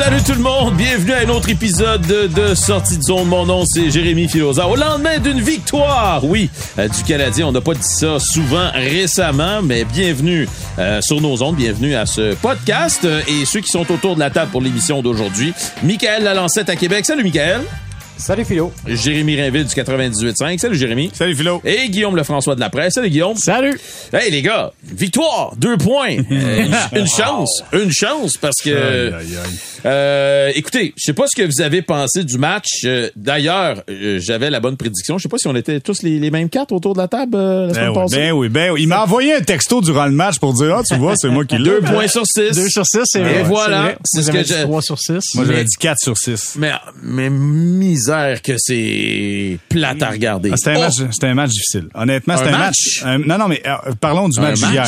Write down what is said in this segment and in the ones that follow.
Salut tout le monde, bienvenue à un autre épisode de Sortie de zone. Mon nom, c'est Jérémy Filosa. Au lendemain d'une victoire, oui, du Canadien. On n'a pas dit ça souvent récemment, mais bienvenue sur nos ondes, bienvenue à ce podcast. Et ceux qui sont autour de la table pour l'émission d'aujourd'hui, Michael Lalancette à Québec. Salut Michael. Salut Philo. Jérémy Rainville du 98.5. Salut Jérémy. Salut Philo. Et Guillaume Lefrançois de la Presse. Salut Guillaume. Salut. Hey les gars, victoire, 2 points. Une chance parce que... écoutez, je sais pas ce que vous avez pensé du match. D'ailleurs, j'avais la bonne prédiction. Je sais pas si on était tous les mêmes 4 autour de la table la semaine passée. Ben oui. Il m'a envoyé un texto durant le match pour dire, tu vois, c'est moi qui l'ai. 2 points sur 6. 2 sur 6, c'est vrai. Et voilà. C'est ce que j'ai. 3 sur 6. Moi, j'avais dit 4 sur 6. Mais misère que c'est plate à regarder. C'était un match difficile. Honnêtement, c'était un match. Non, mais parlons du match d'hier.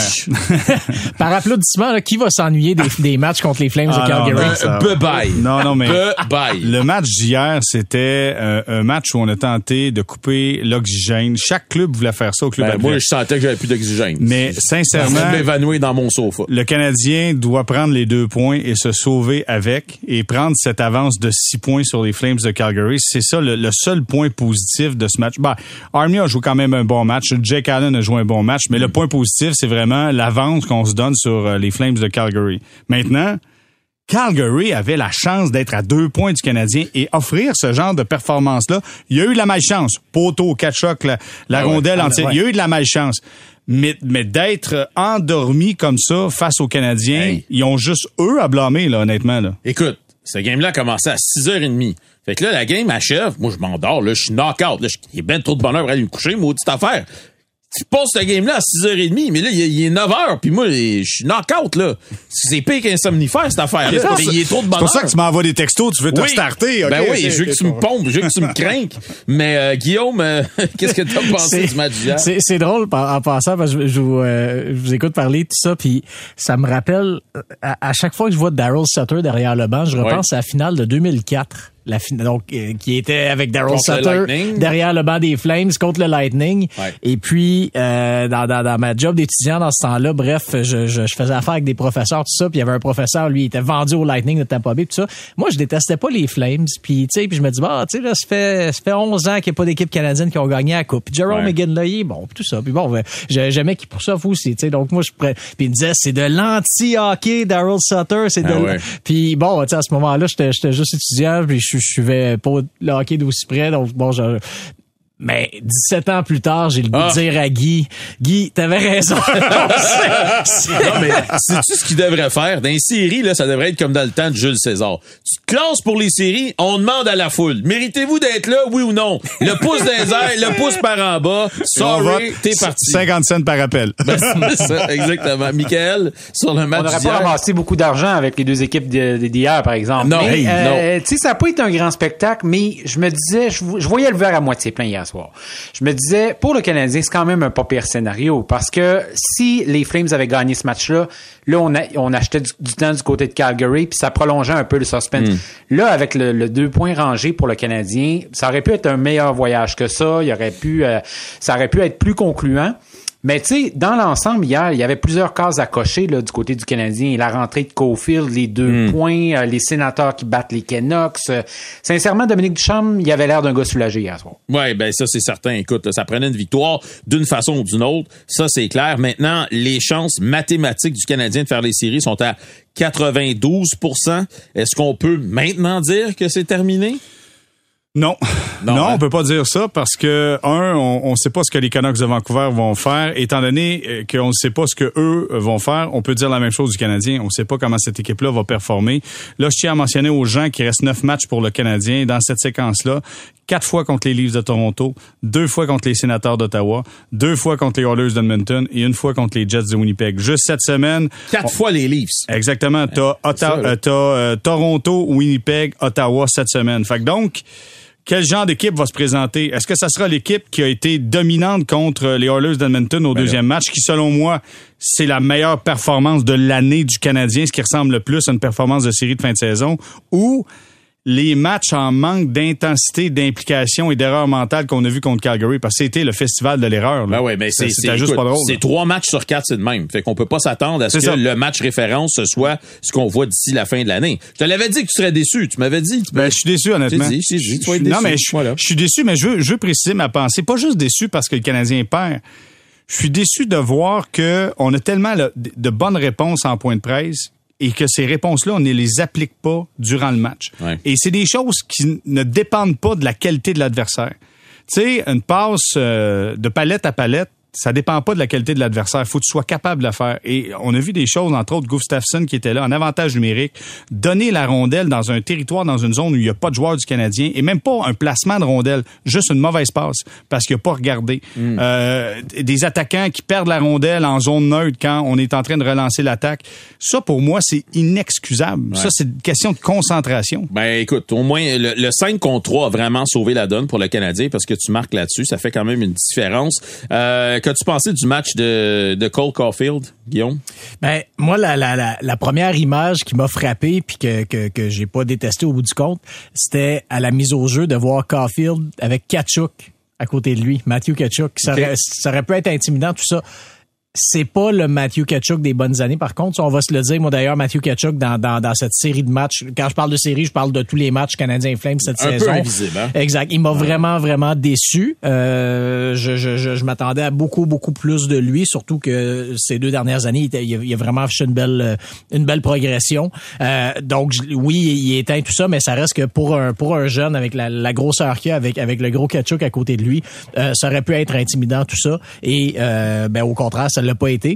Par applaudissement, là, qui va s'ennuyer des matchs contre les Flames de Calgary? Bye-bye. Non, mais bye. Le match d'hier, c'était un match où on a tenté de couper l'oxygène. Chaque club voulait faire ça au club. Moi, je sentais que j'avais plus d'oxygène. Mais sincèrement, je m'évanouir dans mon sofa. Le Canadien doit prendre les 2 points et se sauver avec et prendre cette avance de 6 points sur les Flames de Calgary. C'est ça le seul point positif de ce match. Army a joué quand même un bon match. Jake Allen a joué un bon match. Mais le point positif, c'est vraiment l'avance qu'on se donne sur les Flames de Calgary. Maintenant, Calgary avait la chance d'être à 2 points du Canadien et offrir ce genre de performance-là. Il y a eu de la malchance. Poteau, Kachuk, la rondelle entière. Il y a eu de la malchance. Mais d'être endormi comme ça face aux Canadiens, ils ont juste eux à blâmer, là, honnêtement. Là. Écoute, ce game-là a commencé à 6h30. Fait que là, la game achève. Moi, je m'endors, là. Je suis knock-out. Là, il y a ben trop de bonheur pour aller me coucher, maudite affaire. Tu passes ce game-là à 6h30, mais là, il est 9h, puis moi, je suis knock-out, là. C'est pire qu'un somnifère, cette affaire-là. Il est trop de bonheur. C'est pour ça que tu m'envoies des textos, tu veux te starter. Ben oui, je veux que tu me pompes, je veux que tu me craignes. Mais Guillaume, qu'est-ce que t'as pensé du match d'hier? C'est drôle en passant, parce que je vous écoute parler de tout ça, puis ça me rappelle, à chaque fois que je vois Daryl Sutter derrière le banc, je repense à la finale de 2004. Donc qui était avec Daryl Sutter derrière le banc des Flames contre le Lightning. Et puis dans ma job d'étudiant dans ce temps-là, bref, je faisais affaire avec des professeurs, tout ça, puis il y avait un professeur, lui, il était vendu au Lightning de Tampa Bay, tout ça. Moi, je détestais pas les Flames, puis tu sais, puis je me dis là, ça fait 11 ans qu'il n'y a pas d'équipe canadienne qui ont gagné la coupe. Puis Jerome McGinley, il est bon, tout ça. Puis bon, j'aimais qu'il poursuive aussi, tu sais. Donc moi, puis il me disait, c'est de l'anti-hockey, Daryl Sutter, c'est Puis bon, tu sais, à ce moment-là, j'étais juste étudiant, puis je suivais pas le hockey d'aussi près, donc bon, mais 17 ans plus tard, j'ai le goût de dire à Guy, t'avais raison. Non, mais sais-tu ce qu'il devrait faire? Dans les séries, là, ça devrait être comme dans le temps de Jules César. Tu te classes pour les séries, on demande à la foule. Méritez-vous d'être là, oui ou non? Le pouce dans les airs, le pouce par en bas. Sorry, t'es parti. 50 cents par appel. C'est ça, exactement. Michael, sur le match on n'aurait pas ramassé beaucoup d'argent avec les 2 équipes d'hier, par exemple. Non, mais, non. Tu sais, ça n'a pas été un grand spectacle, mais je me disais, je voyais le verre à moitié plein hier soir. Je me disais, pour le Canadien, c'est quand même un pas pire scénario, parce que si les Flames avaient gagné ce match-là, on achetait du temps du côté de Calgary, puis ça prolongeait un peu le suspense. Là, avec le 2 points rangés pour le Canadien, ça aurait pu être un meilleur voyage que ça. Ça aurait pu être plus concluant. Mais tu sais, dans l'ensemble, hier, il y avait plusieurs cases à cocher là, du côté du Canadien. La rentrée de Caulfield, les 2 points, les Sénateurs qui battent les Canucks. Sincèrement, Dominique Ducharme, il avait l'air d'un gars soulagé hier soir. Oui, ben ça, c'est certain. Écoute, ça prenait une victoire d'une façon ou d'une autre. Ça, c'est clair. Maintenant, les chances mathématiques du Canadien de faire les séries sont à 92%. Est-ce qu'on peut maintenant dire que c'est terminé? Non, on peut pas dire ça parce que on sait pas ce que les Canucks de Vancouver vont faire. Étant donné qu'on ne sait pas ce que eux vont faire, on peut dire la même chose du Canadien. On sait pas comment cette équipe-là va performer. Là, je tiens à mentionner aux gens qu'il reste 9 matchs pour le Canadien dans cette séquence-là. 4 fois contre les Leafs de Toronto, 2 fois contre les Sénateurs d'Ottawa, 2 fois contre les Oilers d'Edmonton et 1 fois contre les Jets de Winnipeg. Juste cette semaine. 4 fois les Leafs. Exactement. T'as Toronto, Winnipeg, Ottawa cette semaine. Fait que donc, quel genre d'équipe va se présenter? Est-ce que ça sera l'équipe qui a été dominante contre les Oilers d'Edmonton au deuxième match, qui, selon moi, c'est la meilleure performance de l'année du Canadien, ce qui ressemble le plus à une performance de série de fin de saison, ou les matchs en manque d'intensité, d'implication et d'erreur mentale qu'on a vu contre Calgary, parce que c'était le festival de l'erreur. Ben ouais, mais c'était juste pas drôle. C'est 3 matchs sur 4, c'est de même. Fait qu'on peut pas s'attendre à ce que le match référence ce soit ce qu'on voit d'ici la fin de l'année. Je te l'avais dit que tu serais déçu. Tu m'avais dit. Ben, je suis déçu, honnêtement. Je t'ai dit, tu vas être déçu. Non, mais je suis déçu, mais je veux préciser ma pensée. Pas juste déçu parce que le Canadien perd. Je suis déçu de voir que on a tellement de bonnes réponses en point de presse et que ces réponses-là, on ne les applique pas durant le match. Ouais. Et c'est des choses qui ne dépendent pas de la qualité de l'adversaire. Tu sais, une passe de palette à palette, ça dépend pas de la qualité de l'adversaire. Faut que tu sois capable de la faire. Et on a vu des choses, entre autres Gustafsson qui était là, en avantage numérique, donner la rondelle dans un territoire, dans une zone où il n'y a pas de joueur du Canadien, et même pas un placement de rondelle, juste une mauvaise passe, parce qu'il n'a pas regardé. Des attaquants qui perdent la rondelle en zone neutre quand on est en train de relancer l'attaque. Ça, pour moi, c'est inexcusable. Ouais. Ça, c'est une question de concentration. Ben, écoute, au moins, le 5 contre 3 a vraiment sauvé la donne pour le Canadien, parce que tu marques là-dessus. Ça fait quand même une différence. Qu'as-tu pensé du match de Cole Caulfield, Guillaume? Ben, moi, la première image qui m'a frappé puis que j'ai pas détesté au bout du compte, c'était à la mise au jeu de voir Caulfield avec Tkachuk à côté de lui, Matthew Tkachuk. Ça aurait pu être intimidant, tout ça. C'est pas le Matthew Tkachuk des bonnes années. Par contre, on va se le dire, moi d'ailleurs, Matthew Tkachuk dans cette série de matchs, quand je parle de série, je parle de tous les matchs Canadiens Flames cette saison. Un peu invisible, hein? Exact. Il m'a vraiment déçu. Je m'attendais à beaucoup plus de lui, surtout que ces 2 dernières années, il a vraiment affiché une belle progression. Donc oui, il éteint tout ça, mais ça reste que pour un jeune avec la grosseur qu'il a, avec le gros Tkachuk à côté de lui, ça aurait pu être intimidant tout ça. Et au contraire, ça l'a pas été.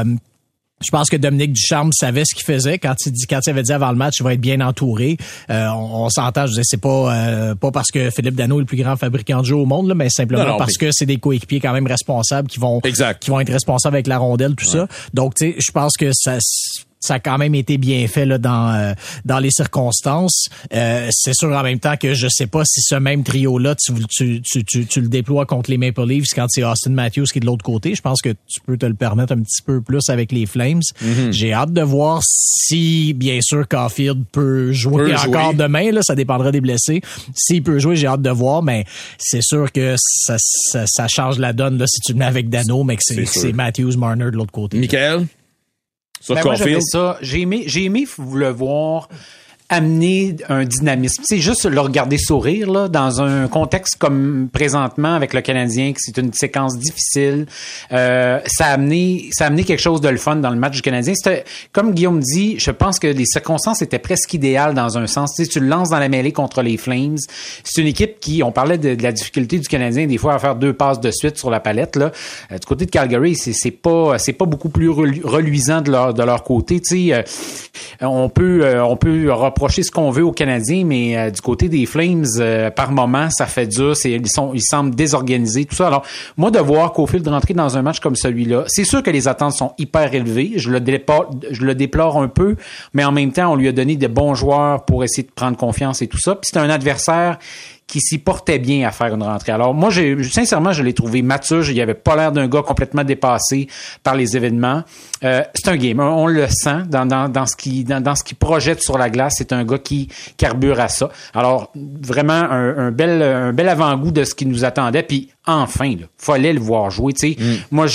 Je pense que Dominique Ducharme savait ce qu'il faisait quand il avait dit avant le match, il va être bien entouré. On s'entend, je disais, c'est pas parce que Philippe Danault est le plus grand fabricant de jeux au monde, là, mais simplement parce que c'est des coéquipiers quand même responsables qui vont être responsables avec la rondelle, tout ça. Donc, tu sais, je pense que ça a quand même été bien fait là dans les circonstances. C'est sûr en même temps que je sais pas si ce même trio-là, tu le déploies contre les Maple Leafs quand c'est Austin Matthews qui est de l'autre côté. Je pense que tu peux te le permettre un petit peu plus avec les Flames. Mm-hmm. J'ai hâte de voir si, bien sûr, Caulfield peut jouer encore demain. Là, ça dépendra des blessés. S'il peut jouer, j'ai hâte de voir, mais c'est sûr que ça change la donne là si tu le mets avec Danault, mais que c'est Matthews, Marner de l'autre côté. Michael? Moi, j'avais ça. J'ai aimé le voir amener un dynamisme. C'est juste le regarder sourire là dans un contexte comme présentement avec le Canadien, que c'est une séquence difficile. Ça a amené quelque chose de le fun dans le match du Canadien. C'était, comme Guillaume dit, je pense que les circonstances étaient presque idéales dans un sens. Tu sais, tu le lances dans la mêlée contre les Flames. C'est une équipe qui, on parlait de la difficulté du Canadien des fois à faire 2 passes de suite sur la palette là. Du côté de Calgary, c'est pas beaucoup plus reluisant de leur côté. Tu sais, on peut reprocher ce qu'on veut aux Canadiens, mais du côté des Flames, par moment, ça fait dur. Ils semblent désorganisés, tout ça. Alors, moi, de voir Caulfield rentrer dans un match comme celui-là, c'est sûr que les attentes sont hyper élevées. Je le déplore un peu, mais en même temps, on lui a donné de bons joueurs pour essayer de prendre confiance et tout ça. Puis c'est un adversaire qui s'y portait bien à faire une rentrée. Alors moi, sincèrement, je l'ai trouvé mature. Il avait pas l'air d'un gars complètement dépassé par les événements. C'est un gamer, on le sent dans ce qu'il projette sur la glace. C'est un gars qui carbure à ça. Alors vraiment un bel avant-goût de ce qui nous attendait. Puis enfin, là, fallait le voir jouer. Tu sais, moi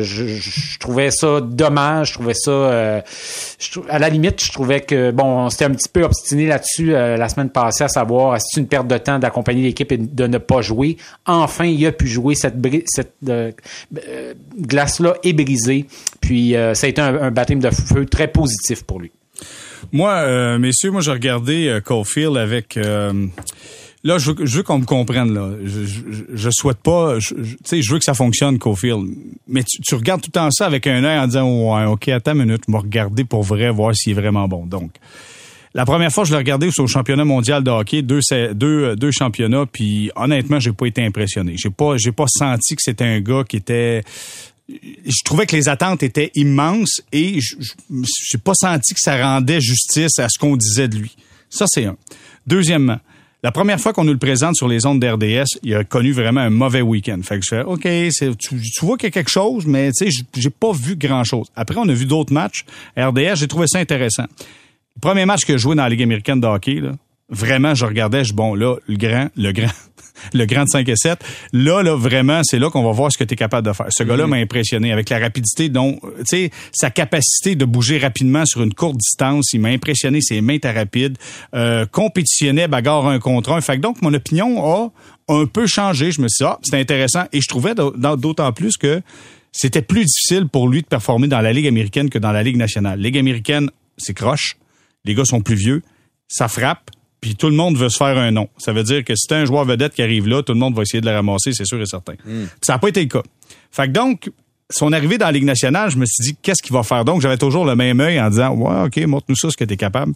je trouvais ça dommage. Je trouvais ça à la limite, je trouvais que bon, on s'était un petit peu obstiné là-dessus la semaine passée, à savoir est-ce une perte de temps d'accompagner l'équipe et de ne pas jouer. Enfin, il a pu jouer. Cette glace-là est brisée. Puis ça a été un baptême de feu très positif pour lui. Moi, messieurs, j'ai regardé Caulfield avec... Là, je veux qu'on me comprenne, là. Je souhaite pas, tu sais, je veux que ça fonctionne, Caulfield. Mais tu regardes tout le temps ça avec un œil en disant, ouais, OK, attends une minute, je vais regarder pour vrai, voir s'il est vraiment bon. Donc, la première fois, je l'ai regardé au championnat mondial de hockey, deux championnats, puis honnêtement, j'ai pas été impressionné. J'ai pas senti que c'était un gars qui était... Je trouvais que les attentes étaient immenses et j'ai pas senti que ça rendait justice à ce qu'on disait de lui. Ça, c'est un. Deuxièmement, la première fois qu'on nous le présente sur les ondes d'RDS, il a connu vraiment un mauvais week-end. Fait que je fais, OK, tu vois qu'il y a quelque chose, mais tu sais, j'ai pas vu grand-chose. Après, on a vu d'autres matchs. RDS, j'ai trouvé ça intéressant. Le premier match que je jouais dans la Ligue américaine de hockey, là, vraiment, je regardais, bon, là, le grand de 5 et 7. Là, vraiment, c'est là qu'on va voir ce que tu es capable de faire. Ce gars-là m'a impressionné avec la rapidité dont, tu sais, sa capacité de bouger rapidement sur une courte distance. Il m'a impressionné, ses mains étaient rapides, compétitionnait, bagarre 1 contre 1. Fait que donc, mon opinion a un peu changé. Je me suis dit, c'est intéressant. Et je trouvais d'autant plus que c'était plus difficile pour lui de performer dans la Ligue américaine que dans la Ligue nationale. Ligue américaine, c'est croche. Les gars sont plus vieux. Ça frappe. Puis tout le monde veut se faire un nom. Ça veut dire que si t'as un joueur vedette qui arrive là, tout le monde va essayer de le ramasser, c'est sûr et certain. Puis ça n'a pas été le cas. Fait que donc, son arrivée dans la Ligue nationale, je me suis dit, qu'est-ce qu'il va faire? Donc, j'avais toujours le même œil en disant, ouais, OK, montre-nous ça, ce que t'es capable.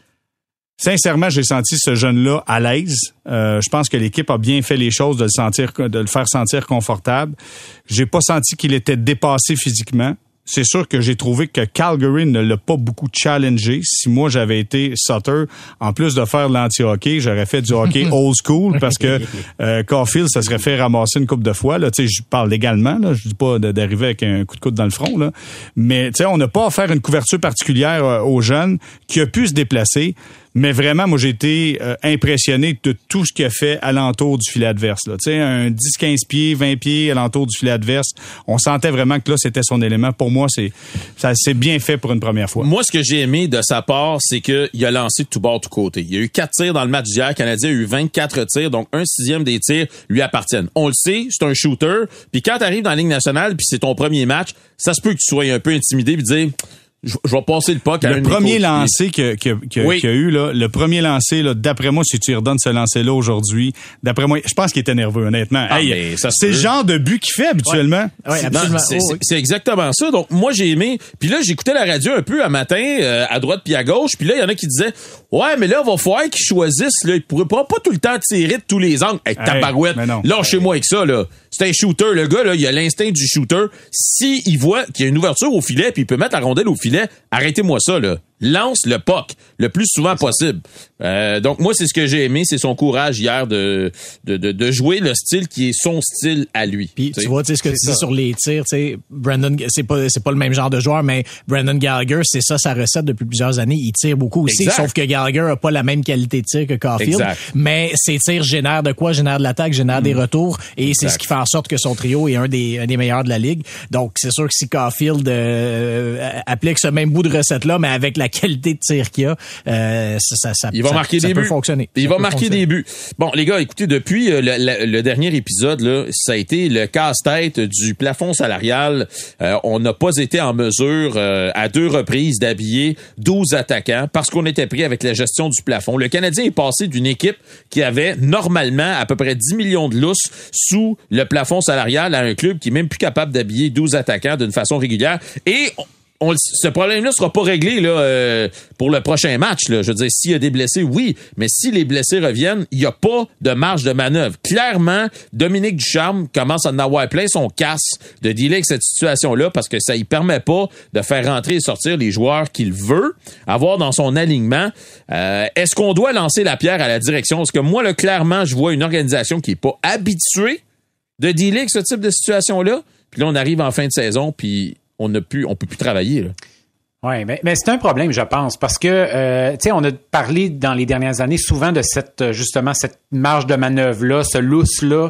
Sincèrement, j'ai senti ce jeune-là à l'aise. Je pense que l'équipe a bien fait les choses de le faire sentir confortable. J'ai pas senti qu'il était dépassé physiquement. C'est sûr que j'ai trouvé que Calgary ne l'a pas beaucoup challengé. Si moi, j'avais été Sutter, en plus de faire de l'anti-hockey, j'aurais fait du hockey old school parce que Caulfield, ça serait fait ramasser une couple de fois. Là, tu sais, je parle légalement. Là, je dis pas d'arriver avec un coup de coude dans le front. Là. Mais tu sais, on n'a pas à faire une couverture particulière aux jeunes qui a pu se déplacer. Mais vraiment, moi, j'ai été impressionné de tout ce qu'il a fait alentour du filet adverse. Tu sais, un 10-15 pieds, 20 pieds alentour du filet adverse. On sentait vraiment que là, c'était son élément. Pour moi, c'est bien fait pour une première fois. Moi, ce que j'ai aimé de sa part, c'est qu'il a lancé de tout bord, tout côté. Il y a eu 4 tirs dans le match d'hier. Le Canadien a eu 24 tirs, donc 1/6 des tirs lui appartiennent. On le sait, c'est un shooter. Puis quand tu arrives dans la Ligue nationale, puis c'est ton premier match, ça se peut que tu sois un peu intimidé puis dire... Je vais passer le puck à le premier lancer qu'il y a eu, là, le premier lancer, là, d'après moi, si tu redonnes ce lancer-là aujourd'hui, d'après moi, je pense qu'il était nerveux, honnêtement. C'est le genre de but qu'il fait habituellement. Ouais, absolument. C'est exactement ça. Donc, moi, j'ai aimé. Puis là, j'écoutais la radio un peu à matin, à droite puis à gauche. Puis là, il y en a qui disaient, ouais, mais là, il va falloir qu'ils choisissent. Là, ils pourraient pas tout le temps tirer de tous les angles. Hey, tabarouette. Lâchez-moi avec ça, là. C'est un shooter, le gars, là, il a l'instinct du shooter. Si il voit qu'il y a une ouverture au filet puis il peut mettre la rondelle au filet, arrêtez-moi ça, là. Lance le puck le plus souvent possible. Donc, moi, c'est ce que j'ai aimé, c'est son courage hier de jouer le style qui est son style à lui. Puis, tu vois, tu sais, ce que tu dis sur les tirs, tu sais, Brandon, c'est pas le même genre de joueur, mais Brandon Gallagher, c'est ça sa recette depuis plusieurs années. Il tire beaucoup aussi, sauf que Gallagher a pas la même qualité de tir que Caulfield. Exact. Mais ses tirs génèrent de quoi? Génèrent de l'attaque, génèrent des retours, et c'est ce qui fait en sorte que son trio est un des meilleurs de la Ligue. Donc, c'est sûr que si Caulfield applique ce même bout de recette-là, mais avec la qualité de tir qu'il y a, il va marquer des buts. Il va marquer des buts. Bon, les gars, écoutez, depuis le dernier épisode, là, ça a été le casse-tête du plafond salarial. On n'a pas été en mesure, à 2 reprises, d'habiller 12 attaquants parce qu'on était pris avec la gestion du plafond. Le Canadien est passé d'une équipe qui avait normalement à peu près 10 millions de lousses sous le plafond salarial à un club qui est même plus capable d'habiller 12 attaquants d'une façon régulière. Et ce problème-là sera pas réglé là pour le prochain match. Là. Je veux dire, s'il y a des blessés, oui, mais si les blessés reviennent, il n'y a pas de marge de manœuvre. Clairement, Dominique Ducharme commence à en avoir plein son casse de dealer avec cette situation-là parce que ça ne permet pas de faire rentrer et sortir les joueurs qu'il veut avoir dans son alignement. Est-ce qu'on doit lancer la pierre à la direction? Parce que moi, là, clairement, je vois une organisation qui n'est pas habituée de dealer avec ce type de situation-là. Puis là, on arrive en fin de saison, puis on peut plus travailler, là. Oui, mais c'est un problème, je pense, parce que, tu sais, on a parlé dans les dernières années souvent de cette marge de manœuvre-là, ce lousse-là,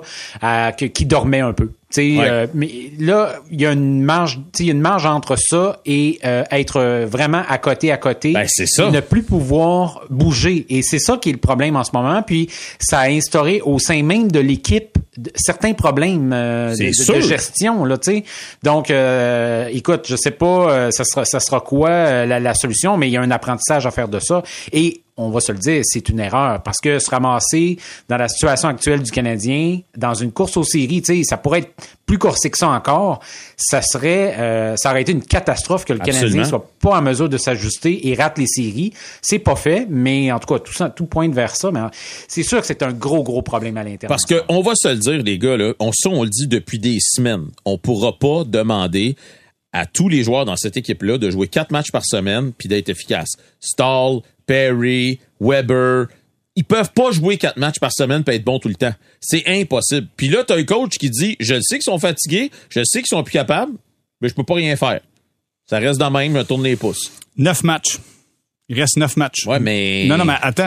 qui dormait un peu. Mais là, il y a une marge, entre ça et être vraiment à côté. Ben, c'est ça. Et ne plus pouvoir bouger. Et c'est ça qui est le problème en ce moment. Puis ça a instauré au sein même de l'équipe certains problèmes de gestion, là, tu sais. Donc, écoute, je sais pas, ça sera quoi la solution, mais il y a un apprentissage à faire de ça. Et on va se le dire, c'est une erreur parce que se ramasser dans la situation actuelle du Canadien, dans une course aux séries, tu sais, ça pourrait être plus corsé que ça encore. Ça aurait été une catastrophe que le Canadien soit pas en mesure de s'ajuster et rate les séries. C'est pas fait, mais en tout cas, tout pointe vers ça. Mais c'est sûr que c'est un gros problème à l'intérieur. Parce que on va se le dire, les gars, là, on le dit depuis des semaines. On pourra pas demander à tous les joueurs dans cette équipe-là de jouer 4 matchs par semaine puis d'être efficaces. Stahl, Perry, Weber, ils peuvent pas jouer 4 matchs par semaine et être bons tout le temps. C'est impossible. Puis là, t'as un coach qui dit, je le sais qu'ils sont fatigués, je le sais qu'ils sont plus capables, mais je peux pas rien faire. Ça reste dans même, je tourne les pouces. 9 matchs. Il reste 9 matchs. Ouais, mais... Non, mais attends.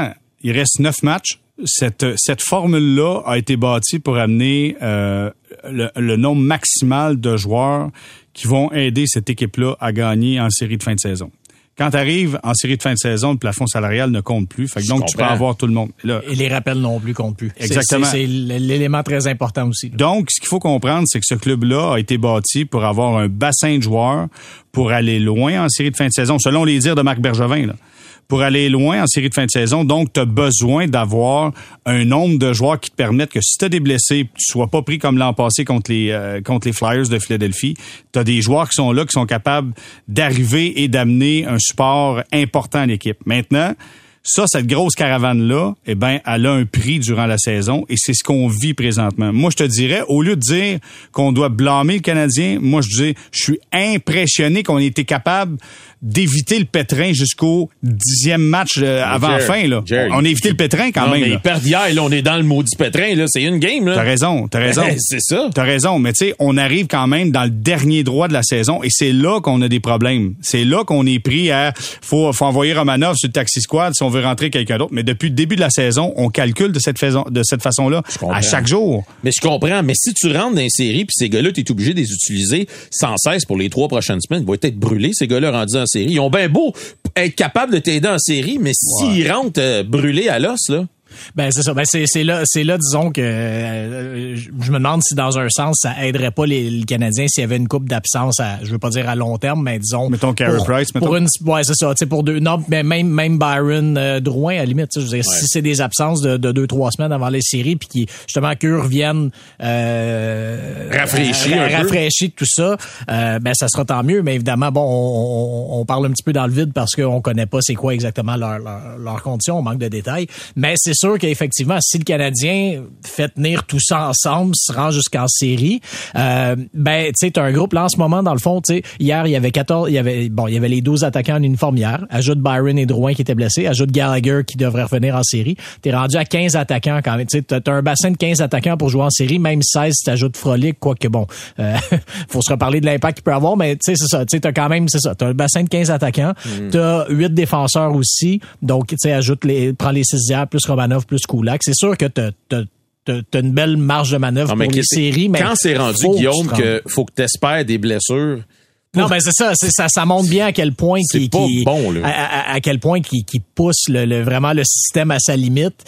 Il reste 9 matchs. Cette formule-là a été bâtie pour amener le nombre maximal de joueurs qui vont aider cette équipe-là à gagner en série de fin de saison. Quand tu arrives en série de fin de saison, le plafond salarial ne compte plus. Fait que donc, tu peux avoir tout le monde. Là, et les rappels non plus comptent plus. Exactement. C'est l'élément très important aussi. Là. Donc, ce qu'il faut comprendre, c'est que ce club-là a été bâti pour avoir un bassin de joueurs pour aller loin en série de fin de saison, selon les dires de Marc Bergevin, là. Pour aller loin en série de fin de saison, donc tu as besoin d'avoir un nombre de joueurs qui te permettent que si tu as des blessés, tu sois pas pris comme l'an passé contre les Flyers de Philadelphie. Tu as des joueurs qui sont là, qui sont capables d'arriver et d'amener un support important à l'équipe. Maintenant, cette grosse caravane-là, eh ben, elle a un prix durant la saison et c'est ce qu'on vit présentement. Moi, je te dirais, au lieu de dire qu'on doit blâmer le Canadien, moi, je suis impressionné qu'on ait été capable d'éviter le pétrin jusqu'au 10e match avant la fin. Là. On a évité le pétrin quand même. Mais ils perdent hier, là, on est dans le maudit pétrin. Là. C'est une game. Là. T'as raison. C'est ça. T'as raison, mais tu sais, on arrive quand même dans le dernier droit de la saison et c'est là qu'on a des problèmes. C'est là qu'on est pris à faut envoyer Romanov sur le taxi squad si on veut rentrer quelqu'un d'autre. Mais depuis le début de la saison, on calcule de cette façon-là à chaque jour. Mais je comprends. Mais si tu rentres dans une série puis ces gars-là, t'es obligé de les utiliser sans cesse pour les 3 prochaines semaines, ils vont être brûlés, ces gars-là rendus en série. Ils ont bien beau être capables de t'aider en série, mais s'ils rentrent brûlés à l'os, là... Ben c'est ça. Ben c'est là disons que je me demande si dans un sens ça aiderait pas les Canadiens s'il y avait une coupe d'absence je veux pas dire à long terme, mais disons mettons Carey Price, ouais, c'est ça, tu sais, pour deux, non, mais même Byron Drouin à la limite, je veux dire, si c'est des absences de 2-3 semaines avant les séries puis qui justement qu'eux reviennent rafraîchis tout ça, ben ça sera tant mieux, mais évidemment bon on parle un petit peu dans le vide parce qu'on connaît pas c'est quoi exactement leurs conditions, on manque de détails, mais c'est sûr qu'effectivement, si le Canadien fait tenir tout ça ensemble, se rend jusqu'en série, ben, tu sais, t'as un groupe là en ce moment, dans le fond, tu sais, hier, il y avait les 12 attaquants en uniforme hier, ajoute Byron et Drouin qui étaient blessés, ajoute Gallagher qui devrait revenir en série. T'es rendu à 15 attaquants quand même, tu sais, t'as un bassin de 15 attaquants pour jouer en série, même 16 si t'ajoutes Frolic, quoique bon, faut se reparler de l'impact qu'il peut avoir, mais tu sais, c'est ça, tu sais, t'as quand même, c'est ça, t'as un bassin de 15 attaquants, t'as 8 défenseurs aussi, donc, tu sais, prends les 6 hier, plus Romanov, plus Kulak. C'est sûr que t'as une belle marge de manœuvre pour les séries, mais quand c'est rendu, Guillaume, que faut que t'espères des blessures. Non, ben c'est ça, ça montre bien à quel point à quel point qui pousse vraiment le système à sa limite.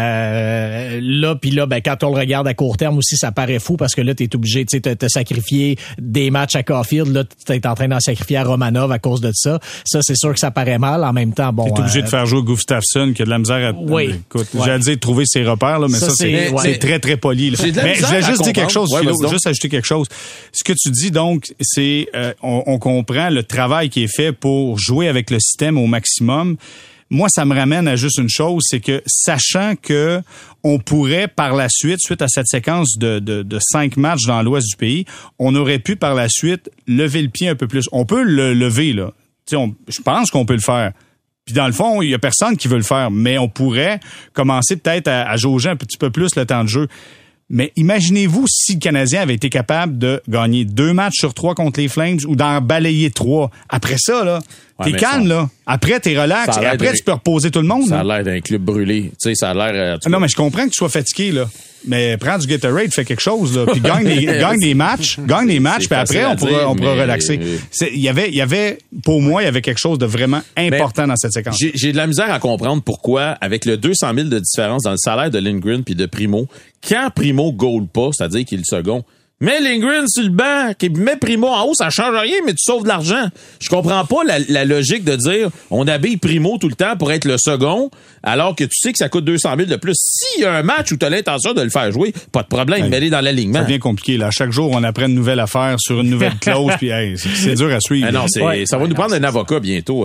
Là puis là, ben quand on le regarde à court terme aussi, ça paraît fou parce que là t'es obligé, tu sais, te sacrifier des matchs à Caulfield, là t'es en train d'en sacrifier à Romanov à cause de ça. Ça c'est sûr que ça paraît mal. En même temps, bon. T'es obligé de faire jouer Gustafsson qui a de la misère à. Oui. Écoute, j'allais dire trouver ses repères là, mais ça c'est très très poli. Là. Mais je voulais juste dire quelque chose, juste ajouter quelque chose. Ce que tu dis donc, c'est on comprend le travail qui est fait pour jouer avec le système au maximum. Moi, ça me ramène à juste une chose, c'est que sachant que on pourrait par la suite à cette séquence de 5 matchs dans l'ouest du pays, on aurait pu par la suite lever le pied un peu plus. On peut le lever, là. Je pense qu'on peut le faire. Puis dans le fond, il y a personne qui veut le faire, mais on pourrait commencer peut-être à jauger un petit peu plus le temps de jeu. Mais imaginez-vous si le Canadien avait été capable de gagner 2 matchs sur 3 contre les Flames ou d'en balayer 3. Après ça, là, t'es calme, là. Après, t'es relax. Et après, tu peux reposer tout le monde. Ça a l'air d'un club brûlé. Tu sais, ça a l'air... Non, mais je comprends que tu sois fatigué, là. Mais prends du Gatorade, fais quelque chose, là. Puis gagne les matchs, puis après, on pourra relaxer. Il y avait, pour moi, il y avait quelque chose de vraiment important dans cette séquence. J'ai de la misère à comprendre pourquoi, avec le 200 000 de différence dans le salaire de Lindgren puis de Primo, quand Primo goal pas, c'est-à-dire qu'il est le second, mets Lindgren sur le banc, mets Primo en haut, ça change rien, mais tu sauves de l'argent. Je comprends pas la logique de dire on habille Primo tout le temps pour être le second, alors que tu sais que ça coûte 200 000 de plus. S'il y a un match où tu as l'intention de le faire jouer, pas de problème, mets-les dans l'alignement. Ça devient compliqué, là. Chaque jour, on apprend une nouvelle affaire sur une nouvelle clause, puis c'est dur à suivre. Non, ça va nous prendre un avocat bientôt.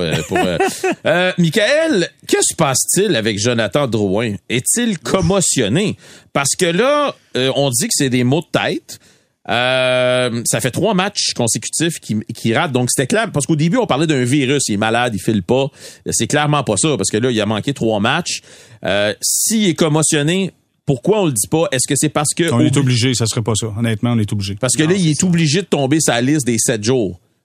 Michael, qu'est-ce qui se passe-t-il avec Jonathan Drouin? Est-il commotionné? Parce que là, on dit que c'est des maux de tête. Ça fait 3 matchs consécutifs qui ratent. Donc, c'était clair. Parce qu'au début, on parlait d'un virus. Il est malade, il file pas. C'est clairement pas ça. Parce que là, il a manqué 3 matchs. S'il est commotionné, pourquoi on le dit pas? Est-ce que c'est parce que... On est obligé, ça serait pas ça. Honnêtement, on est obligé. Parce que là, il est obligé de tomber sur la liste des 7 jours.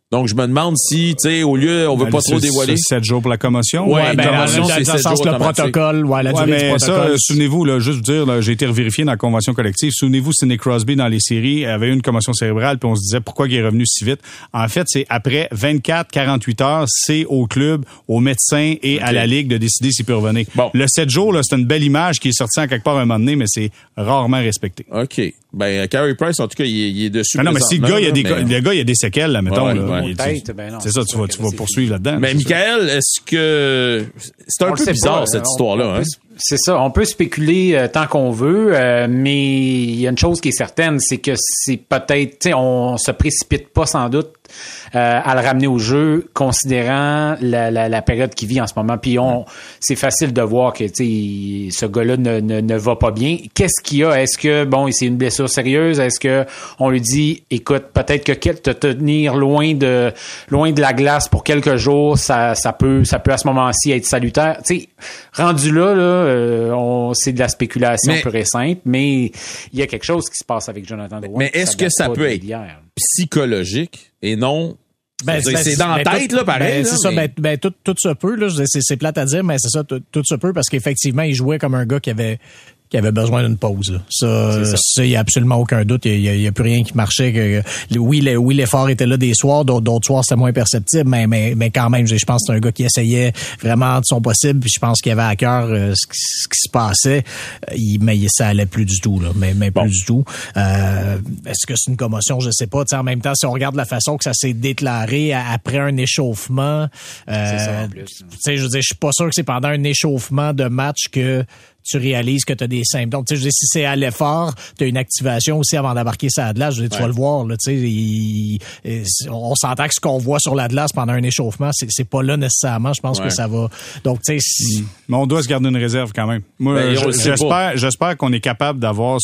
Donc, je me demande si, tu sais, au lieu, on veut pas trop dévoiler. C'est 7 jours pour la commotion. Ouais, ben, dans le sens le protocole, la durée du protocole. Ça, souvenez-vous, là, juste vous dire, là, j'ai été revérifié dans la convention collective. Souvenez-vous, Sidney Crosby, dans les séries, avait eu une commotion cérébrale, puis on se disait pourquoi il est revenu si vite. En fait, c'est après 24-48 heures, c'est au club, aux médecins et à la Ligue de décider s'il peut revenir. Bon. Le 7 jours, là, c'est une belle image qui est sortie en quelque part un moment donné, mais c'est rarement respecté. OK. Ben, Carey Price, en tout cas, il est dessus. Ben non, mais si le gars, il y a des séquelles, là, mettons, là. C'est ça, tu vas poursuivre là-dedans. Mais Michael, est-ce que c'est un peu bizarre cette histoire-là, hein? C'est ça, on peut spéculer tant qu'on veut, mais il y a une chose qui est certaine, c'est que c'est peut-être, tu sais, on se précipite pas sans doute à le ramener au jeu, considérant la période qu'il vit en ce moment. Puis c'est facile de voir que, tu sais, ce gars-là ne va pas bien. Qu'est-ce qu'il y a? Est-ce que, bon, c'est une blessure sérieuse? Est-ce que on lui dit, écoute, peut-être que te tenir loin de la glace pour quelques jours, ça peut à ce moment-ci être salutaire. Tu sais, rendu là, c'est de la spéculation pure et simple, mais il y a quelque chose qui se passe avec Jonathan Drouin. Mais est-ce que ça peut être psychologique et non... c'est dans la tête, là, pareil. C'est ça, tout se peut, là. C'est plate à dire, mais c'est ça, tout se peut, parce qu'effectivement, il jouait comme un gars qui avait besoin d'une pause, là. Ça, il y a absolument aucun doute. Il y a plus rien qui marchait. Oui, l'effort était là des soirs, d'autres soirs c'était moins perceptible, mais quand même, je pense que c'est un gars qui essayait vraiment de son possible, puis je pense qu'il avait à cœur ce qui se passait, mais ça allait plus du tout, là. Mais plus du tout. Est-ce que c'est une commotion? Je sais pas. T'sais, en même temps, si on regarde la façon que ça s'est déclaré après un échauffement, c'est ça en plus. Je veux dire, je suis pas sûr que c'est pendant un échauffement de match que tu réalises que tu as des symptômes. Tu sais, je veux dire, si c'est à l'effort, tu as une activation aussi avant d'embarquer sur l'Atlas. Je veux dire, tu vas le voir, là, tu sais, on s'entend que ce qu'on voit sur l'Atlas pendant un échauffement, c'est pas là nécessairement. Je pense que ça va. Donc, tu sais, mais on doit se garder une réserve quand même. Moi, j'espère qu'on est capable d'avoir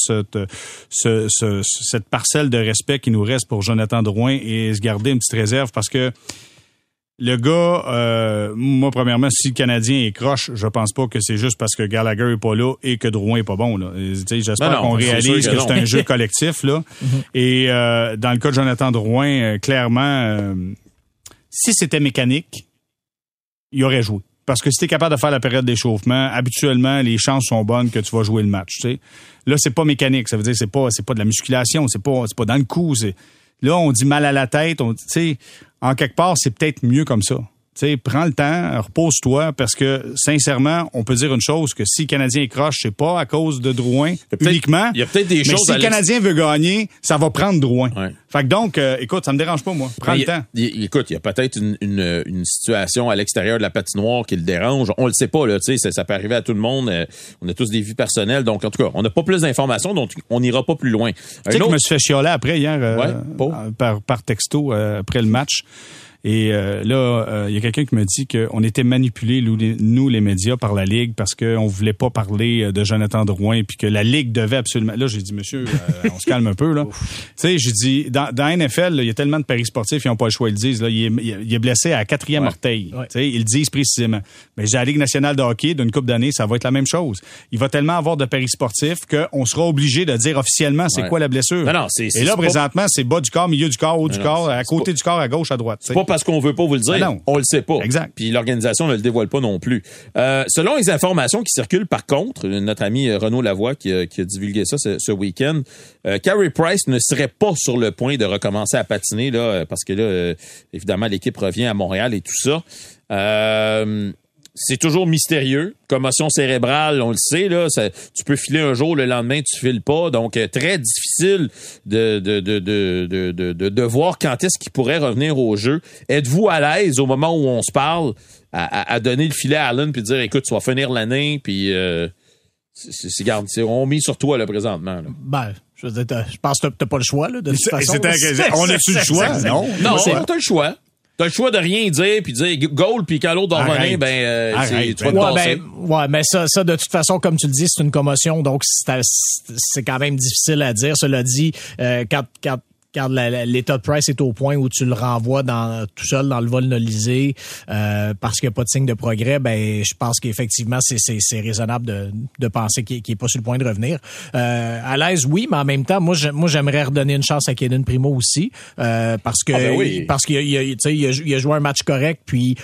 cette parcelle de respect qui nous reste pour Jonathan Drouin et se garder une petite réserve parce que le gars, moi, premièrement, si le Canadien est croche, je pense pas que c'est juste parce que Gallagher est pas là et que Drouin est pas bon, là. J'espère qu'on réalise que c'est un jeu collectif, là. Et, dans le cas de Jonathan Drouin, clairement, si c'était mécanique, il aurait joué. Parce que si t'es capable de faire la période d'échauffement, habituellement, les chances sont bonnes que tu vas jouer le match, tu sais. Là, c'est pas mécanique. Ça veut dire, c'est pas de la musculation, c'est pas dans le cou, là, on dit mal à la tête, tu sais, en quelque part, c'est peut-être mieux comme ça. Tu sais, prends le temps, repose-toi, parce que, sincèrement, on peut dire une chose, que si le Canadien est croche, c'est pas à cause de Drouin uniquement. Il y a peut-être des choses mais si le Canadien veut gagner, ça va prendre Drouin. Ouais. Fait que donc, écoute, ça me dérange pas, moi. Prends le temps. Écoute, il y a peut-être une situation à l'extérieur de la patinoire qui le dérange. On le sait pas, là, tu sais, ça peut arriver à tout le monde. On a tous des vies personnelles, donc, en tout cas, on n'a pas plus d'informations, donc on n'ira pas plus loin. Tu sais que je me suis fait chialer après, hier, par texto, après le match. Et là, il y a quelqu'un qui me dit qu'on était manipulés, nous, les médias, par la Ligue parce qu'on voulait pas parler de Jonathan Drouin puis que la Ligue devait absolument... Là, j'ai dit, monsieur, on se calme un peu, là. Tu sais, j'ai dit, dans NFL, il y a tellement de paris sportifs, ils n'ont pas le choix, ils le disent. Là, il est blessé à 4e orteil. Ouais. Tu sais, ils le disent précisément. Mais j'ai la Ligue nationale de hockey, d'une couple d'années, ça va être la même chose. Il va tellement avoir de paris sportifs qu'on sera obligé de dire officiellement c'est quoi la blessure. Non, et là, présentement, c'est bas du corps, milieu du corps, haut du corps, à côté du corps, à gauche, à droite. C'est pas parce qu'on veut pas vous le dire, on le sait pas. Exact. Puis l'organisation ne le dévoile pas non plus. Selon les informations qui circulent, par contre, notre ami Renaud Lavoie qui a divulgué ça ce week-end, Carey Price ne serait pas sur le point de recommencer à patiner là, parce que là, évidemment, l'équipe revient à Montréal et tout ça. C'est toujours mystérieux. Commotion cérébrale, on le sait, là. Tu peux filer un jour, le lendemain, tu files pas. Donc, très difficile de voir quand est-ce qu'il pourrait revenir au jeu. Êtes-vous à l'aise au moment où on se parle à donner le filet à Allen puis dire, écoute, tu vas finir l'année, puis on mise sur toi, là, présentement, là. Ben, je pense que t'as pas le choix, là, de toute façon. On a-tu le choix? Non, t'as le choix. T'as le choix de rien dire, puis dire goal, puis quand l'autre doit revenir, tu vas te passer. Mais ça, de toute façon, comme tu le dis, c'est une commotion, donc c'est quand même difficile à dire. Cela dit, quand quand l'état de Price est au point où tu le renvoies tout seul dans le vol nolisé parce qu'il n'y a pas de signe de progrès, ben je pense qu'effectivement c'est raisonnable de penser qu'il n'est pas sur le point de revenir. À l'aise, oui, mais en même temps, moi j'aimerais redonner une chance à Kaden Primo aussi parce que parce qu'il a joué un match correct puis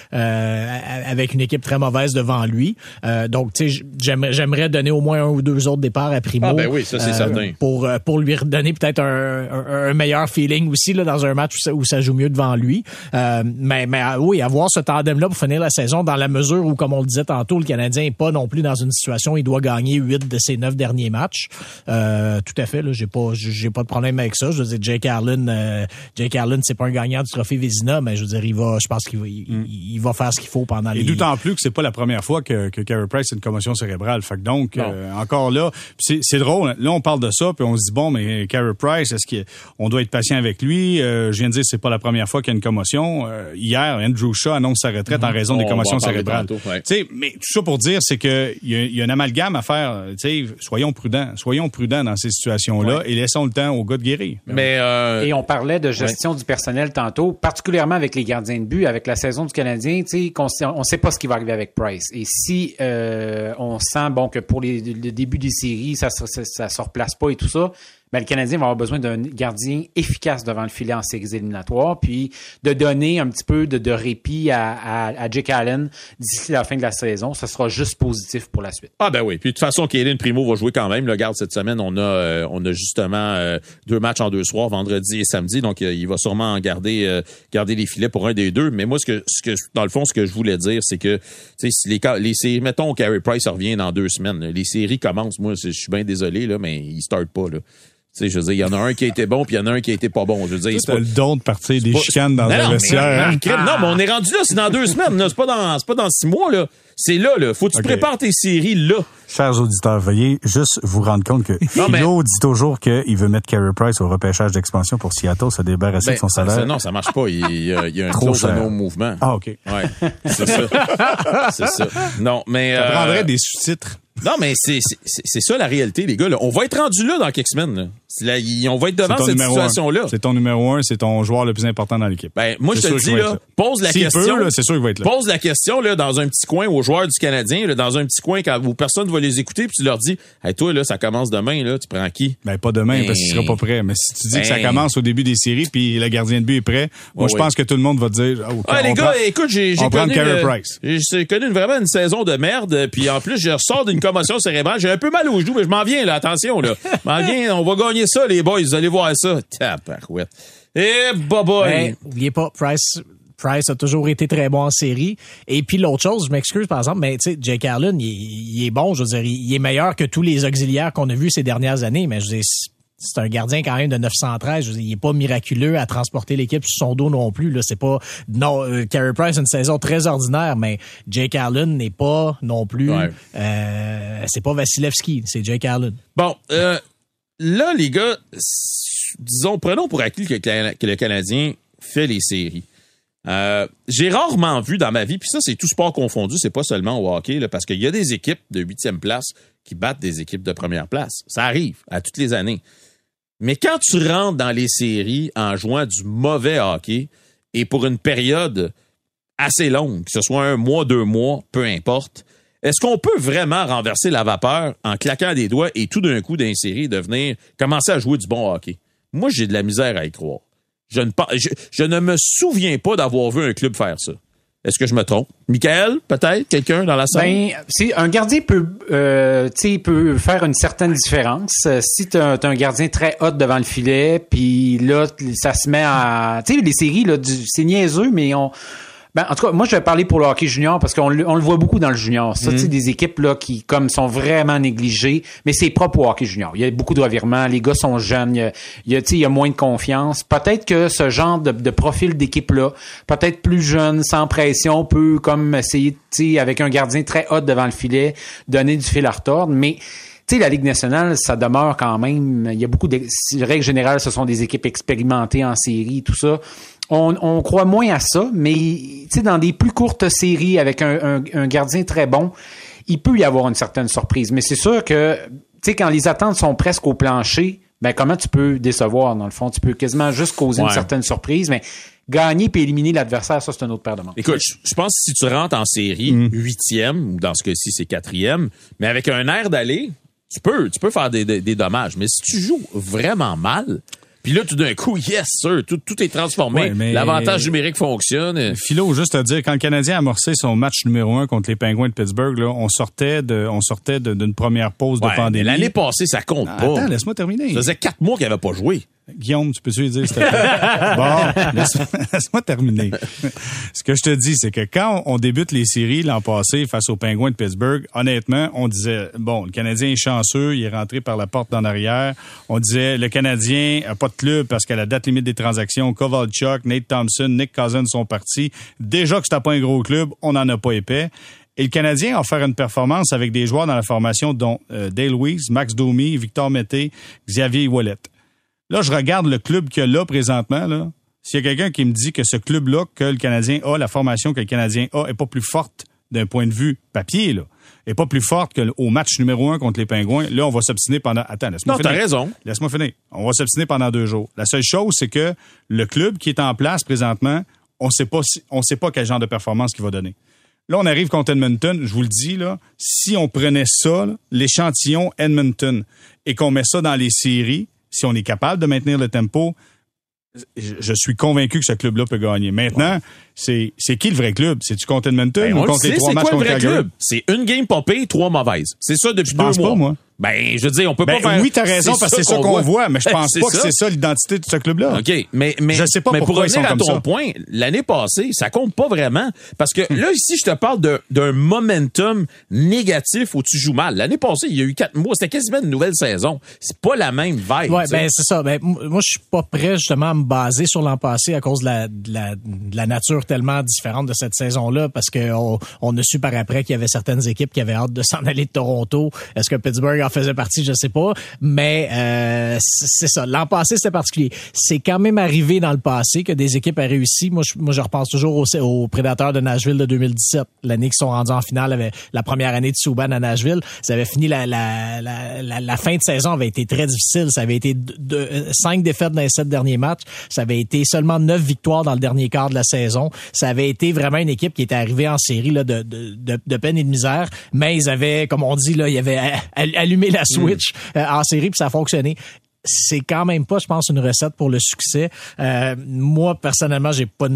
avec une équipe très mauvaise devant lui. Donc tu sais j'aimerais donner au moins un ou deux autres départs à Primo. Ah ben oui, ça c'est certain. Pour lui redonner peut-être un meilleur feeling aussi là dans un match où ça joue mieux devant lui. Mais oui, avoir ce tandem-là pour finir la saison dans la mesure où, comme on le disait tantôt, le Canadien n'est pas non plus dans une situation où il doit gagner 8 de ses 9 derniers matchs. Tout à fait, là, j'ai pas de problème avec ça. Je veux dire, Jake Allen, c'est pas un gagnant du trophée Vezina, mais je veux dire, je pense qu'il va faire ce qu'il faut pendant les... Et d'autant plus que c'est pas la première fois que Carey Price a une commotion cérébrale. Fait que donc, encore là, c'est drôle. Là, on parle de ça, puis on se dit, bon, mais Carey Price, est-ce qu'on doit être patient avec lui? Je viens de dire, c'est pas la première fois qu'il y a une commotion. Hier, Andrew Shaw annonce sa retraite en raison des commotions cérébrales. Mais tout ça pour dire, c'est que il y a un amalgame à faire. Soyons prudents dans ces situations-là et laissons le temps aux gars de guérir. Et on parlait de gestion du personnel tantôt, particulièrement avec les gardiens de but, avec la saison du Canadien, on sait pas ce qui va arriver avec Price. Et si on sent que pour le début des séries, ça se replace pas et tout ça, ben, le Canadien va avoir besoin d'un gardien efficace devant le filet en séries éliminatoires, puis de donner un petit peu de répit à Jake Allen d'ici la fin de la saison. Ça sera juste positif pour la suite. Ah ben oui. Puis de toute façon, Kaden Primo va jouer quand même. Regarde, cette semaine, on a justement 2 matchs en 2 soirs, vendredi et samedi. Donc, il va sûrement garder les filets pour un des deux. Mais moi, dans le fond, ce que je voulais dire, c'est que si les séries, mettons, Carey Price revient dans 2 semaines. Les séries commencent. Moi, je suis bien désolé, là, mais ils startent pas, là. Tu sais, je veux dire, il y en a un qui a été bon, puis il y en a un qui a été pas bon. Je veux dire, c'est pas le don de partir des chicanes dans un vestiaire. Non, mais on est rendu là, c'est dans 2 semaines, là. C'est pas dans 6 mois, là. C'est là. Faut que tu prépares tes séries, là. Chers auditeurs, veuillez juste vous rendre compte que Philo dit toujours qu'il veut mettre Carey Price au repêchage d'expansion pour Seattle, se débarrasser de son salaire. Non, ça marche pas. Il y a un clause de non-mouvement. Ah, OK. Ouais, c'est ça. C'est ça. Non, mais... Ça prendrait des sous-titres. Non, mais c'est ça la réalité, les gars. Là. On va être rendu là dans quelques semaines. Là. On va être devant cette situation-là. C'est ton numéro 1, c'est ton joueur le plus important dans l'équipe. Ben, moi, je te dis, là, pose la question. C'est sûr qu'il va être là. Pose la question là, dans un petit coin aux joueurs du Canadien, là, dans un petit coin où personne ne va les écouter, puis tu leur dis, hey, toi, là, ça commence demain, là, tu prends qui? Ben, pas demain, parce qu'il sera pas prêt. Mais si tu dis que ça commence au début des séries, puis le gardien de but est prêt, moi, je pense que tout le monde va te dire, les gars, écoute, j'ai connu Carey Price. J'ai connu vraiment une saison de merde, puis en plus, je ressors d'une commotion cérébrale. J'ai un peu mal aux genoux, mais je m'en viens, là, attention, là. M'en viens, on va gagner ça, les boys, vous allez voir ça. Tabarouette. Eh, boboy! Oubliez pas, Price a toujours été très bon en série. Et puis l'autre chose, je m'excuse par exemple, mais tu sais, Jake Allen, il est bon, je veux dire, il est meilleur que tous les auxiliaires qu'on a vus ces dernières années, mais je veux dire, c'est un gardien quand même de 913. Je veux dire, il est pas miraculeux à transporter l'équipe sur son dos non plus. Là, c'est pas Carey Price a une saison très ordinaire, mais Jake Allen n'est pas non plus. Ouais. C'est pas Vasilevski, c'est Jake Allen. Bon, là les gars, disons, prenons pour acquis que le Canadien fait les séries. J'ai rarement vu dans ma vie, puis ça c'est tout sport confondu, c'est pas seulement au hockey, là, parce qu'il y a des équipes de 8e place qui battent des équipes de première place. Ça arrive à toutes les années. Mais quand tu rentres dans les séries en jouant du mauvais hockey et pour une période assez longue, que ce soit 1 mois, 2 mois, peu importe, est-ce qu'on peut vraiment renverser la vapeur en claquant des doigts et tout d'un coup dans les séries commencer à jouer du bon hockey? Moi, j'ai de la misère à y croire. Je ne me souviens pas d'avoir vu un club faire ça. Est-ce que je me trompe? Michael, peut-être? Quelqu'un dans la salle? Ben, un gardien peut faire une certaine différence. Si t'as un gardien très hot devant le filet, puis là, ça se met à... Tu sais, les séries, là, c'est niaiseux, mais en tout cas, moi, je vais parler pour le hockey junior parce qu'on le voit beaucoup dans le junior. Ça, tu sais, des équipes là qui comme sont vraiment négligées, mais c'est propre au hockey junior. Il y a beaucoup de revirements, les gars sont jeunes, il y a moins de confiance. Peut-être que ce genre de profil d'équipe-là, peut-être plus jeune, sans pression, peut comme essayer, tu sais, avec un gardien très hot devant le filet, donner du fil à retordre, mais... Tu sais, la Ligue nationale, ça demeure quand même... Il y a beaucoup de... Règle générale, ce sont des équipes expérimentées en série, tout ça. On croit moins à ça, mais tu sais, dans des plus courtes séries avec un gardien très bon, il peut y avoir une certaine surprise. Mais c'est sûr que, tu sais, quand les attentes sont presque au plancher, ben comment tu peux décevoir, dans le fond? Tu peux quasiment juste causer une certaine surprise, mais gagner puis éliminer l'adversaire, ça, c'est un autre paire de manches. Écoute, je pense que si tu rentres en série 8e, ou dans ce cas-ci, c'est 4e, mais avec un air d'aller, tu peux faire des dommages. Mais si tu joues vraiment mal, puis là, tout d'un coup, yes, sir, tout est transformé. Ouais, mais l'avantage numérique fonctionne. Philo, juste à dire, quand le Canadien a amorcé son match numéro 1 contre les Penguins de Pittsburgh, là, on sortait d'une première pause de pandémie. Mais l'année passée, ça compte pas. Attends, laisse-moi terminer. Ça faisait 4 mois qu'il n'avait pas joué. Guillaume, tu peux-tu lui dire? Bon, laisse-moi terminer. Ce que je te dis, c'est que quand on débute les séries l'an passé face aux Penguins de Pittsburgh, honnêtement, on disait, bon, le Canadien est chanceux, il est rentré par la porte d'en arrière. On disait, le Canadien a pas de club parce qu'à la date limite des transactions, Kovalchuk, Nate Thompson, Nick Cousins sont partis. Déjà que c'était pas un gros club, on n'en a pas épais. Et le Canadien a offert une performance avec des joueurs dans la formation dont Dale Weise, Max Domi, Victor Mété, Xavier Ouellet. Là, je regarde le club qu'il y a là présentement. Là. S'il y a quelqu'un qui me dit que ce club-là que le Canadien a, la formation que le Canadien a, est pas plus forte d'un point de vue papier, là, est pas plus forte qu'au match numéro 1 contre les Pingouins, là, on va s'obstiner pendant... Attends, laisse-moi finir. Non, t'as raison. Laisse-moi finir. On va s'obstiner pendant 2 jours. La seule chose, c'est que le club qui est en place présentement, on sait pas quel genre de performance qu'il va donner. Là, on arrive contre Edmonton, je vous le dis, là, si on prenait ça, là, l'échantillon Edmonton, et qu'on met ça dans les séries, si on est capable de maintenir le tempo, je suis convaincu que ce club-là peut gagner. Maintenant, c'est qui le vrai club? C'est-tu contre Edmonton ou contre les 3 matchs contre Calgary? C'est une game pas pire, 3 mauvaises. C'est ça depuis 2 mois. Pas, moi. Ben, je veux dire, on peut pas faire... Oui, t'as raison, parce que c'est ça qu'on voit, mais je pense pas que c'est ça l'identité de ce club-là. OK, mais je sais pas pour pourquoi ils sont revenir à comme ton ça. point, l'année passée, ça compte pas vraiment. Parce que là, ici, je te parle d'un momentum négatif où tu joues mal. L'année passée, il y a eu 4 mois. C'était quasiment une nouvelle saison. C'est pas la même vibe. Ouais, ben, c'est ça. Ben, moi, je suis pas prêt, justement, à me baser sur l'an passé à cause de la nature tellement différente de cette saison-là, parce que on a su par après qu'il y avait certaines équipes qui avaient hâte de s'en aller de Toronto. Est-ce que Pittsburgh en faisait partie? Je sais pas, mais c'est ça. L'an passé, c'était particulier. C'est quand même arrivé dans le passé que des équipes aient réussi. Moi, je repense toujours aux Prédateurs de Nashville de 2017, l'année qu'ils sont rendus en finale avec la première année de Subban à Nashville. Ça avait fini la fin de saison avait été très difficile. Ça avait été 5 défaites dans les 7 derniers matchs. Ça avait été seulement 9 victoires dans le dernier quart de la saison. Ça avait été vraiment une équipe qui était arrivée en série là de peine et de misère, mais ils avaient, comme on dit là, ils avaient allumé la switch en série, puis ça a fonctionné. C'est quand même pas, je pense, une recette pour le succès. Moi, personnellement, j'ai pas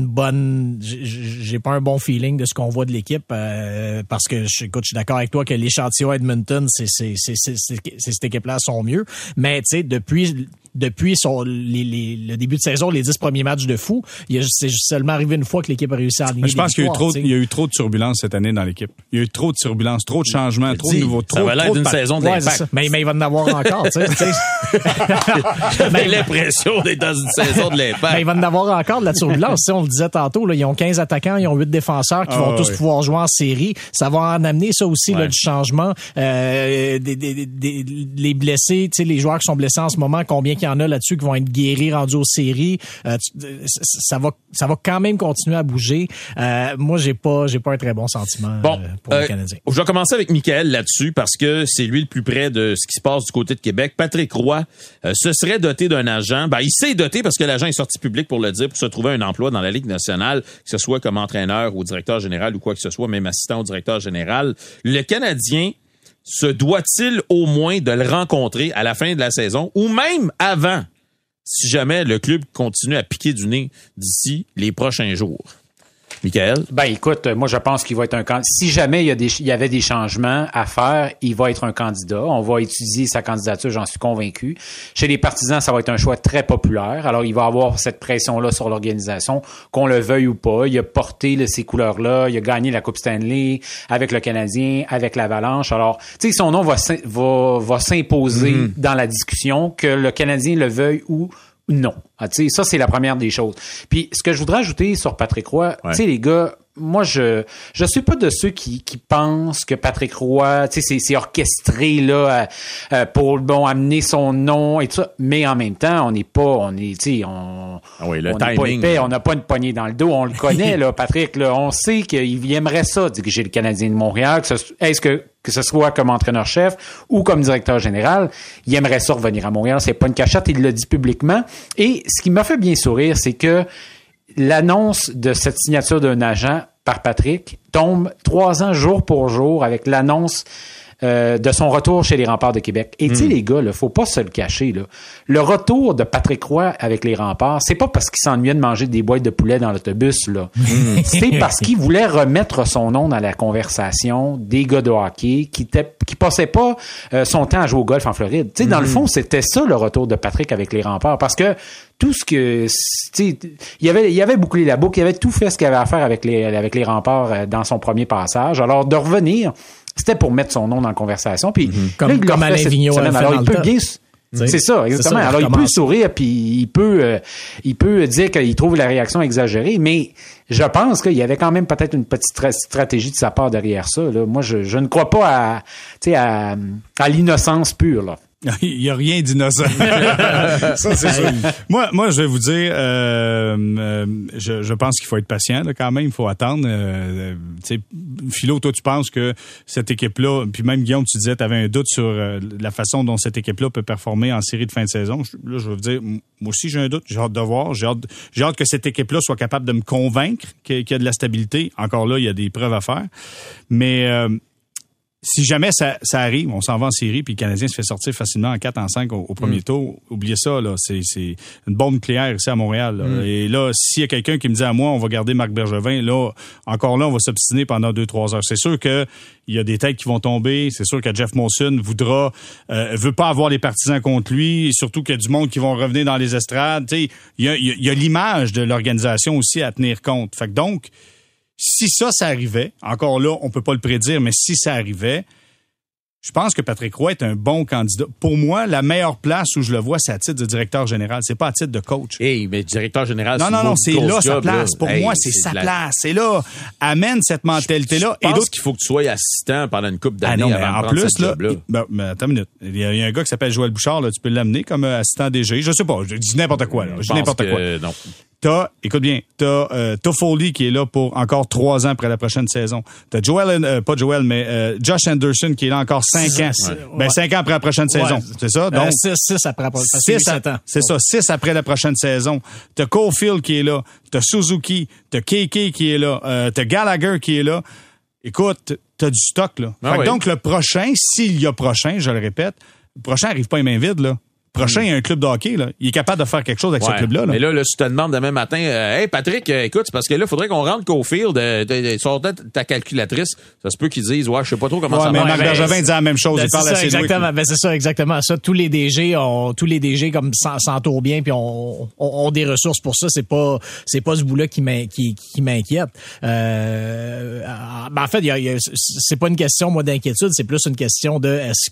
un bon feeling de ce qu'on voit de l'équipe, parce que, je suis d'accord avec toi que l'échantillon Edmonton, c'est cette équipe-là sont mieux. Mais, tu sais, depuis le début de saison, les 10 premiers matchs de fou, c'est seulement arrivé une fois que l'équipe a réussi à aligner. Je pense qu'il y a eu trop de turbulences cette année dans l'équipe. Il y a eu trop de turbulences, trop de changements, trop de nouveaux, ça va l'air d'une saison de l'Impact. Mais il va en avoir encore, tu sais. J'avais l'impression d'être dans une saison de l'Impact. Mais il va en avoir encore de la turbulence. On le disait tantôt, là, ils ont 15 attaquants, ils ont 8 défenseurs qui vont tous pouvoir jouer en série. Ça va en amener ça aussi, là, du changement. Les blessés, tu sais, les joueurs qui sont blessés en ce moment, combien qu'il y en a là-dessus qui vont être guéris, rendus aux séries. Ça va quand même continuer à bouger. Moi, j'ai pas un très bon sentiment pour le Canadien. Je vais commencer avec Michael là-dessus parce que c'est lui le plus près de ce qui se passe du côté de Québec. Patrick Roy se serait doté d'un agent. Ben, il s'est doté parce que l'agent est sorti public pour le dire, pour se trouver un emploi dans la Ligue nationale, que ce soit comme entraîneur ou directeur général ou quoi que ce soit, même assistant au directeur général. Le Canadien se doit-il au moins de le rencontrer à la fin de la saison ou même avant, si jamais le club continue à piquer du nez d'ici les prochains jours? Michael? Ben, écoute, moi, je pense qu'il va être un candidat. Si jamais il y avait des changements à faire, il va être un candidat. On va étudier sa candidature, j'en suis convaincu. Chez les partisans, ça va être un choix très populaire. Alors, il va avoir cette pression-là sur l'organisation, qu'on le veuille ou pas. Il a porté ces couleurs-là. Il a gagné la Coupe Stanley avec le Canadien, avec l'Avalanche. Alors, tu sais, son nom va s'imposer dans la discussion, que le Canadien le veuille ou non. Ah, tu sais, ça, c'est la première des choses. Puis, ce que je voudrais ajouter sur Patrick Roy, tu sais, les gars, moi, je suis pas de ceux qui pensent que Patrick Roy, tu sais, c'est orchestré, là, pour, amener son nom et tout ça. Mais en même temps, tu sais, on n'est pas épais, on n'a pas une poignée dans le dos, on le connaît, là, Patrick, là, on sait qu'il aimerait ça, diriger le Canadien de Montréal. Est-ce que que ce soit comme entraîneur-chef ou comme directeur général, il aimerait ça revenir à Montréal. C'est pas une cachette, il l'a dit publiquement. Et ce qui m'a fait bien sourire, c'est que l'annonce de cette signature d'un agent par Patrick tombe 3 ans jour pour jour avec l'annonce de son retour chez les Remparts de Québec. Et tu sais, les gars, là, faut pas se le cacher, là. Le retour de Patrick Roy avec les Remparts, c'est pas parce qu'il s'ennuyait de manger des boîtes de poulet dans l'autobus, là. C'est parce qu'il voulait remettre son nom dans la conversation des gars de hockey qui passaient pas son temps à jouer au golf en Floride. Tu sais, dans le fond, c'était ça le retour de Patrick avec les Remparts. Parce que tout ce que, tu sais, il avait bouclé la boucle, il avait tout fait ce qu'il avait à faire avec les Remparts dans son premier passage. Alors, de revenir, c'était pour mettre son nom dans la conversation. Puis, comme Alain Vigneault a fait dans le temps. C'est ça, exactement. Alors, il peut sourire, puis il peut dire qu'il trouve la réaction exagérée, mais je pense qu'il y avait quand même peut-être une petite stratégie de sa part derrière ça, là. Moi, je ne crois pas à l'innocence pure, là. Il y a rien d'innocent. Ça, c'est sûr. Moi, je vais vous dire, je pense qu'il faut être patient, là, quand même. Il faut attendre. Tu sais, Philo, toi, tu penses que cette équipe-là, puis même Guillaume, tu disais, tu avais un doute sur la façon dont cette équipe-là peut performer en série de fin de saison. Là, je vais vous dire, moi aussi, j'ai un doute. J'ai hâte de voir. J'ai hâte que cette équipe-là soit capable de me convaincre qu'il y a de la stabilité. Encore là, il y a des preuves à faire. Mais si jamais ça arrive, on s'en va en série, puis le Canadien se fait sortir facilement en 4, en 5 au premier tour, oubliez ça, là, c'est une bombe nucléaire ici à Montréal. Là. Et là, s'il y a quelqu'un qui me dit à moi, on va garder Marc Bergevin, là, encore là, on va s'obstiner pendant 2-3 heures. C'est sûr que il y a des têtes qui vont tomber. C'est sûr que Jeff Molson veut pas avoir les partisans contre lui, et surtout qu'il y a du monde qui vont revenir dans les estrades. Tu sais, il y a l'image de l'organisation aussi à tenir compte. Fait que donc, si ça arrivait, encore là, on peut pas le prédire, mais si ça arrivait, je pense que Patrick Roy est un bon candidat. Pour moi, la meilleure place où je le vois, c'est à titre de directeur général. C'est pas à titre de coach. Hey, mais directeur général, non, c'est là sa place. Pour moi, c'est sa place. C'est là. Amène cette mentalité-là. Je pense qu'il faut que tu sois assistant pendant une couple d'années avant de prendre cette job-là. Mais attends une minute. Il y a un gars qui s'appelle Joël Bouchard, là, tu peux l'amener comme assistant DG. Je sais pas. Je dis n'importe quoi, là. Je dis n'importe quoi. Non. Écoute bien, t'as Toffoli qui est là pour encore 3 ans après la prochaine saison. T'as Josh Anderson qui est là encore 5 ans. Ben, 5 ans après la prochaine saison. C'est ça? Donc, 6 après la prochaine saison. C'est ça, 6 après la prochaine saison. T'as Caulfield qui est là. T'as Suzuki. T'as KK qui est là. T'as Gallagher qui est là. Écoute, t'as du stock, là. Donc, le prochain, s'il y a prochain, je le répète, le prochain arrive pas les mains vides, là. Prochain, il y a un club de hockey, là. Il est capable de faire quelque chose avec ce club-là. Mais là, si tu te demandes demain matin, hey, Patrick, écoute, c'est parce que là, il faudrait qu'on rentre Caulfield, sur ta calculatrice. Ça se peut qu'ils disent, je sais pas trop comment ça marche. Mais Marc Bergevin dit la même chose. Il parle assez exactement. C'est ça, exactement. Ça, tous les DG comme s'entourent bien puis ont des ressources pour ça. C'est pas ce bout-là qui m'inquiète. En fait, c'est pas une question, moi, d'inquiétude. C'est plus une question de est-ce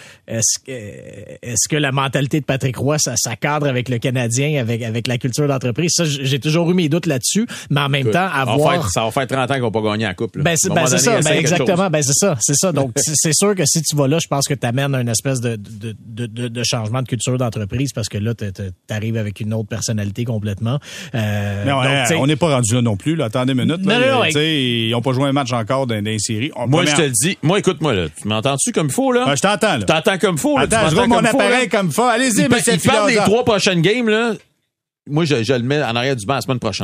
que la mentalité de Patrick Roy, ça cadre avec le Canadien, avec la culture d'entreprise. Ça, j'ai toujours eu mes doutes là-dessus, mais en même temps, ça va faire 30 ans qu'on n'a pas gagné la coupe. Là. C'est ça, exactement. C'est ça. Donc, c'est sûr que si tu vas là, je pense que tu amènes une espèce de changement de culture d'entreprise parce que là, t'arrives avec une autre personnalité complètement. On n'est pas rendu là non plus. Là. Attendez une minute. Ils n'ont pas joué un match encore dans les séries. Moi, je te le dis. Moi, écoute-moi, là. Tu m'entends-tu comme il faut, là? Je t'entends, là. Tu t'entends comme il faut, là. Attends, je roule mon appareil comme il faut. Allez-y, monsieur Philo. Il parle des 3 prochaines games, là. Moi, je le mets en arrière du banc la semaine prochaine.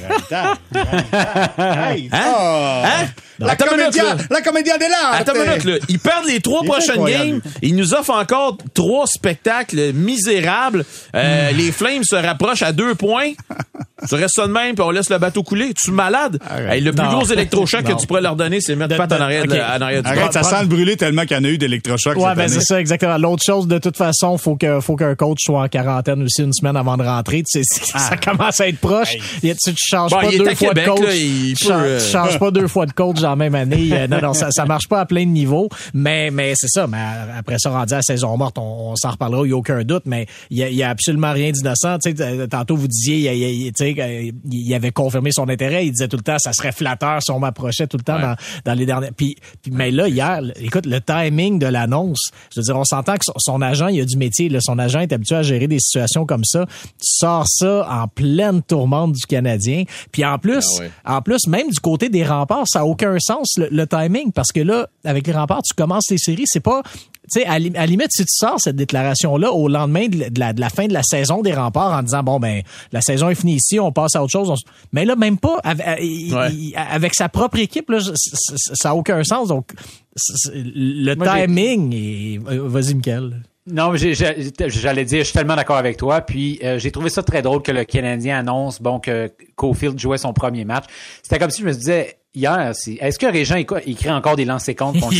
La comédia dell'arte. Attends une minute, là. Ils perdent les 3 prochaines games. Ils nous offrent encore 3 spectacles misérables. Les Flames se rapprochent à 2 points. Tu restes ça de même, puis on laisse le bateau couler. Tu es malade? Le plus gros électrochoc que tu pourrais leur donner, c'est mettre Pat en arrière du banc. Ça sent le brûler tellement qu'il y en a eu d'électrochocs. Ouais, c'est ça, exactement. L'autre chose, de toute façon, faut qu'un coach soit en quarantaine aussi une semaine avant de rentrer. Ça commence à être proche. Tu changes pas 2 fois de coach. Tu changes pas 2 fois de coach dans la même année. Non, ça marche pas à plein de niveaux. Mais c'est ça. Mais après ça, rendu à la saison morte, on s'en reparlera, il n'y a aucun doute. Mais il y a absolument rien d'innocent. Tantôt, vous disiez, il avait confirmé son intérêt. Il disait tout le temps, ça serait flatteur si on m'approchait tout le temps dans les derniers. Mais là, hier, écoute, le timing de l'annonce, je veux dire, on s'entend que son agent, il a du métier. Là, son agent est habitué à gérer des situations comme ça. Tu sors ça en pleine tourmente du Canadien. Puis en plus, même du côté des Remparts, ça a aucun sens, le timing, parce que là, avec les Remparts, tu commences les séries, c'est pas... Tu sais, à la limite, si tu sors cette déclaration-là au lendemain de la fin de la saison des Remparts en disant, bon, ben, la saison est finie ici, on passe à autre chose. Mais là, même pas, avec sa propre équipe, là, ça a aucun sens. Donc, le timing vas-y, Michael. Non, mais j'allais dire, je suis tellement d'accord avec toi. Puis j'ai trouvé ça très drôle que le Canadien annonce que Caulfield jouait son premier match. C'était comme si je me disais hier, est-ce que Régent écrit encore des lancers contre contre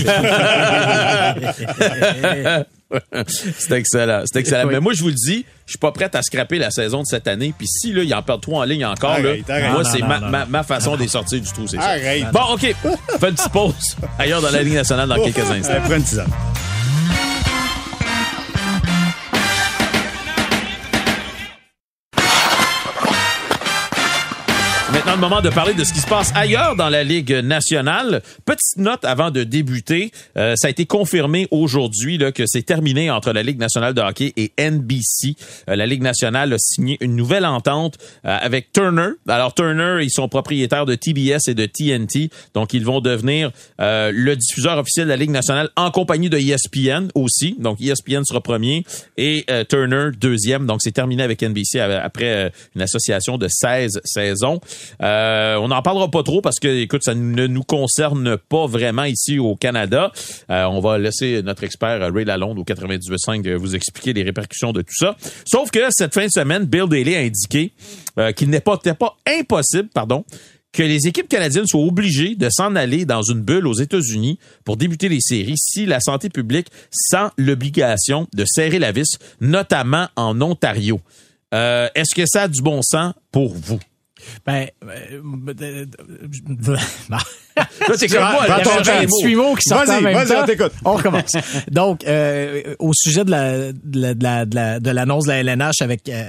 C'est excellent. Oui. Mais moi, je vous le dis, je suis pas prêt à scraper la saison de cette année. Puis si là, il en perd 3 en ligne encore, arrête. Moi, c'est ma façon de sortir du trou, c'est ça. Arrête. Bon, OK. Fais une petite pause ailleurs dans la Ligue nationale dans quelques instants. Prends une tisane. Maintenant, le moment de parler de ce qui se passe ailleurs dans la Ligue nationale. Petite note avant de débuter. Ça a été confirmé aujourd'hui là, que c'est terminé entre la Ligue nationale de hockey et NBC. La Ligue nationale a signé une nouvelle entente avec Turner. Alors, Turner, ils sont propriétaires de TBS et de TNT. Donc, ils vont devenir le diffuseur officiel de la Ligue nationale en compagnie de ESPN aussi. Donc, ESPN sera premier et Turner deuxième. Donc, c'est terminé avec NBC après une association de 16 saisons. On n'en parlera pas trop parce que, écoute, ça ne nous concerne pas vraiment ici au Canada. On va laisser notre expert Ray Lalonde au 98.5 vous expliquer les répercussions de tout ça. Sauf que cette fin de semaine, Bill Daly a indiqué qu'il n'était pas impossible, que les équipes canadiennes soient obligées de s'en aller dans une bulle aux États-Unis pour débuter les séries si la santé publique sent l'obligation de serrer la vis, notamment en Ontario. Est-ce que ça a du bon sens pour vous? C'est comme moi, il y avait un petit mots qui sortait en même temps. On recommence. Donc, au sujet de l'annonce de la LNH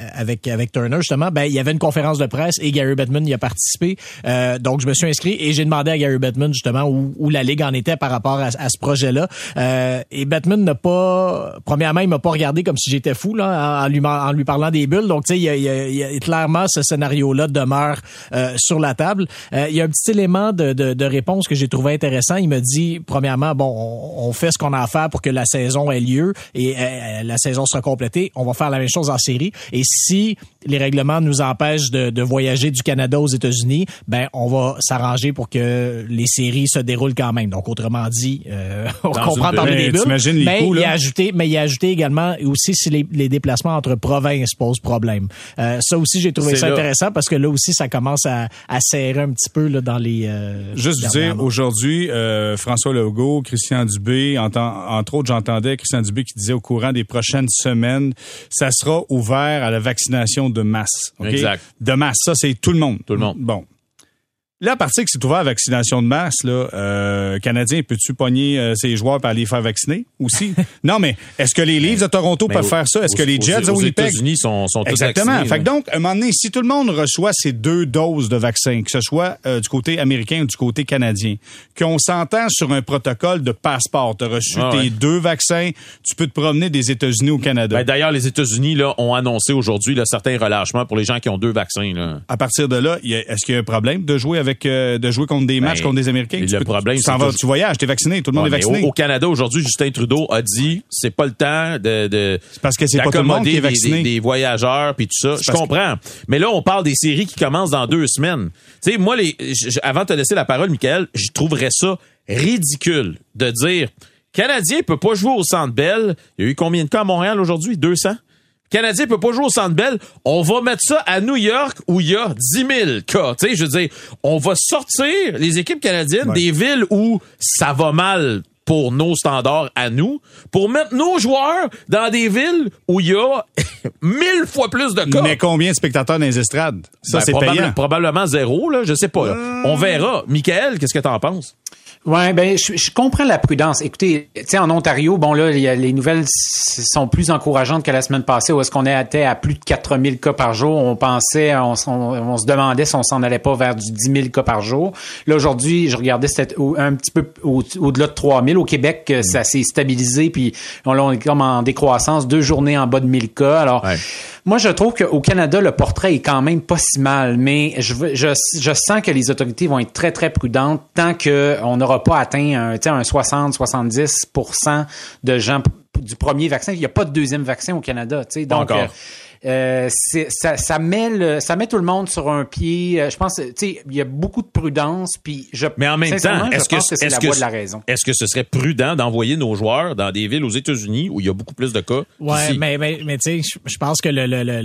avec Turner, justement, il y avait une conférence de presse et Gary Bettman y a participé. Donc, je me suis inscrit et j'ai demandé à Gary Bettman, justement, où la Ligue en était par rapport à ce projet-là. Et Bettman premièrement, il m'a pas regardé comme si j'étais fou, là, en lui parlant des bulles. Donc, tu sais, il y a clairement ce scénario-là demeure sur la table. Il y a un petit élément de réponse que j'ai trouvé intéressant. Il me dit, premièrement, on fait ce qu'on a à faire pour que la saison ait lieu et la saison sera complétée. On va faire la même chose en série. Et si les règlements nous empêchent de voyager du Canada aux États-Unis, on va s'arranger pour que les séries se déroulent quand même. Donc, autrement dit, on comprend parler des bulles. Mais il a ajouté également aussi si les déplacements entre provinces posent problème. Ça aussi, j'ai trouvé ça intéressant parce que là aussi, ça commence à serrer un petit peu là, dans les... Juste dire, aujourd'hui, François Legault, Christian Dubé, entre autres, j'entendais Christian Dubé qui disait au courant des prochaines semaines, ça sera ouvert à la vaccination de masse. Okay? Exact. De masse, ça, c'est tout le monde. Tout le monde. Bon. Là, à partir que c'est ouvert à la vaccination de masse, là, Canadien, peux-tu pogner ses joueurs pour aller les faire vacciner aussi? Non, mais est-ce que les Leafs de Toronto peuvent faire ça? Est-ce que les Jets aux États-Unis sont tous exactement. vaccinés? Fait que donc, à un moment donné, si tout le monde reçoit ces 2 doses de vaccin, que ce soit du côté américain ou du côté canadien, qu'on s'entend sur un protocole de passeport, tu as reçu tes 2 vaccins, tu peux te promener des États-Unis au Canada. D'ailleurs, les États-Unis là ont annoncé aujourd'hui là, certains relâchements pour les gens qui ont 2 vaccins. Là. À partir de là, est-ce qu'il y a un problème de jouer contre des matchs contre des Américains? Tu voyages, t'es vacciné, tout le monde est vacciné. Au Canada, aujourd'hui, Justin Trudeau a dit c'est pas le temps de c'est parce que c'est pas tout le monde qui est vacciné. Des voyageurs puis tout ça. Je comprends. Mais là, on parle des séries qui commencent dans 2 semaines. Tu sais, moi, avant de te laisser la parole, Michael, je trouverais ça ridicule de dire Canadien peut pas jouer au Centre Bell. Il y a eu combien de cas à Montréal aujourd'hui? 200? Canadien peut pas jouer au Centre Bell. On va mettre ça à New York où il y a 10 000 cas. Tu sais, je veux dire, on va sortir les équipes canadiennes des villes où ça va mal pour nos standards à nous, pour mettre nos joueurs dans des villes où il y a 1000 fois plus de cas. Mais combien de spectateurs dans les estrades? Ça, c'est payant. Probablement 0, là, je sais pas. On verra. Michael, qu'est-ce que t'en penses? Ouais, ben je comprends la prudence. Écoutez, tu sais, en Ontario, bon là, les nouvelles sont plus encourageantes que la semaine passée, où est-ce qu'on était à plus de 4000 cas par jour. On pensait, on se demandait si on s'en allait pas vers du 10 000 cas par jour. Là, aujourd'hui, je regardais, c'était un petit peu au-delà de 3000. Au Québec, ça s'est stabilisé, puis on est comme en décroissance, 2 journées en bas de 1000 cas. Alors, moi, je trouve qu'au Canada, le portrait est quand même pas si mal, mais je sens que les autorités vont être très, très prudentes tant qu'on n'aura pas atteint un 60-70% de gens du premier vaccin. Il n'y a pas de deuxième vaccin au Canada. Donc, ça met tout le monde sur un pied. Je pense, tu sais, il y a beaucoup de prudence. Puis mais en même temps, est-ce que c'est la voie de la raison? Est-ce que ce serait prudent d'envoyer nos joueurs dans des villes aux États-Unis où il y a beaucoup plus de cas? Ouais, mais tu sais, je pense que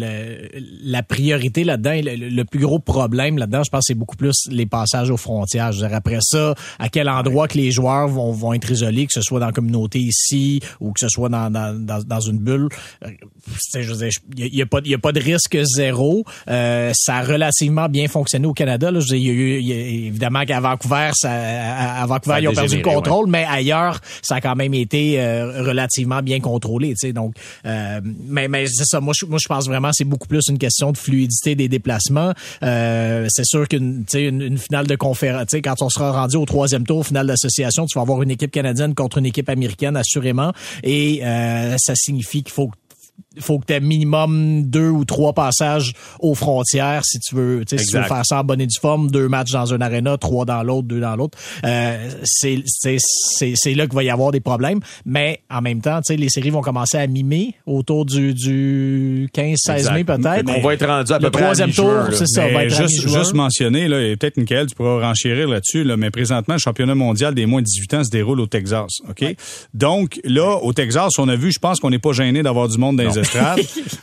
la priorité là-dedans, le plus gros problème là-dedans, je pense, c'est beaucoup plus les passages aux frontières. Je veux dire, après ça, à quel endroit que les joueurs vont être isolés, que ce soit dans la communauté ici ou que ce soit dans une bulle. Je veux dire, il y a pas de risque zéro. Ça a relativement bien fonctionné au Canada. Là. Il y a évidemment qu'à Vancouver, ils ont perdu le contrôle, mais ailleurs, ça a quand même été relativement bien contrôlé. Tu sais, donc, mais c'est ça. Moi, je pense vraiment que c'est beaucoup plus une question de fluidité des déplacements. C'est sûr qu'une finale de conférence, tu sais, quand on sera rendu au 3e tour, finale d'association, tu vas avoir une équipe canadienne contre une équipe américaine, assurément. Et ça signifie qu'il faut que tu aies minimum 2 ou 3 passages aux frontières si tu veux faire ça en bonne et due forme, 2 matchs dans un aréna, 3 dans l'autre, 2 dans l'autre. C'est là qu'il va y avoir des problèmes. Mais en même temps, les séries vont commencer à mimer autour du 15-16 mai peut-être. On va être rendu à peu près le 3e tour, c'est ça. Va être juste mentionner, là, et peut-être, Michael, tu pourras renchérir là-dessus, là, mais présentement, le championnat mondial des moins de 18 ans se déroule au Texas. OK? Ouais. Donc, là, au Texas, on a vu, je pense qu'on n'est pas gêné d'avoir du monde dans les estrades.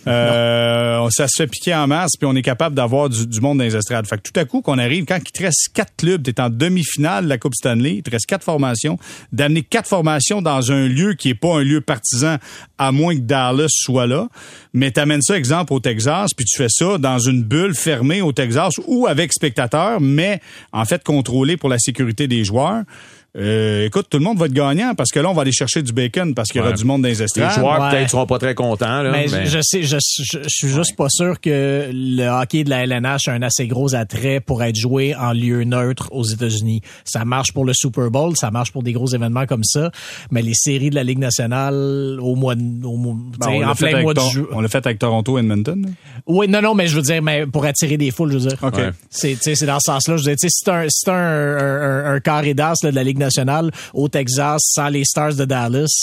Ça se fait piquer en masse, puis on est capable d'avoir du monde dans les estrades. Fait que tout à coup, qu'on arrive, quand il te reste 4 clubs, t'es en demi-finale de la Coupe Stanley, il te reste 4 formations, d'amener 4 formations dans un lieu qui est pas un lieu partisan, à moins que Dallas soit là, mais t'amènes ça, exemple, au Texas, puis tu fais ça dans une bulle fermée au Texas ou avec spectateurs, mais en fait contrôlée pour la sécurité des joueurs. Écoute, tout le monde va être gagnant parce que là, on va aller chercher du bacon parce qu'il y aura du monde dans les estrades. Les joueurs, peut-être, seront pas très contents. Là, mais je suis juste pas sûr que le hockey de la LNH a un assez gros attrait pour être joué en lieu neutre aux États-Unis. Ça marche pour le Super Bowl, ça marche pour des gros événements comme ça, mais les séries de la Ligue nationale en plein mois de juin. On l'a fait avec Toronto et Edmonton. Là. Oui, non, mais je veux dire, mais pour attirer des foules, je veux dire. Okay. Ouais. C'est dans ce sens-là. Je veux dire, c'est un carré d'as de la Ligue nationale au Texas sans les Stars de Dallas.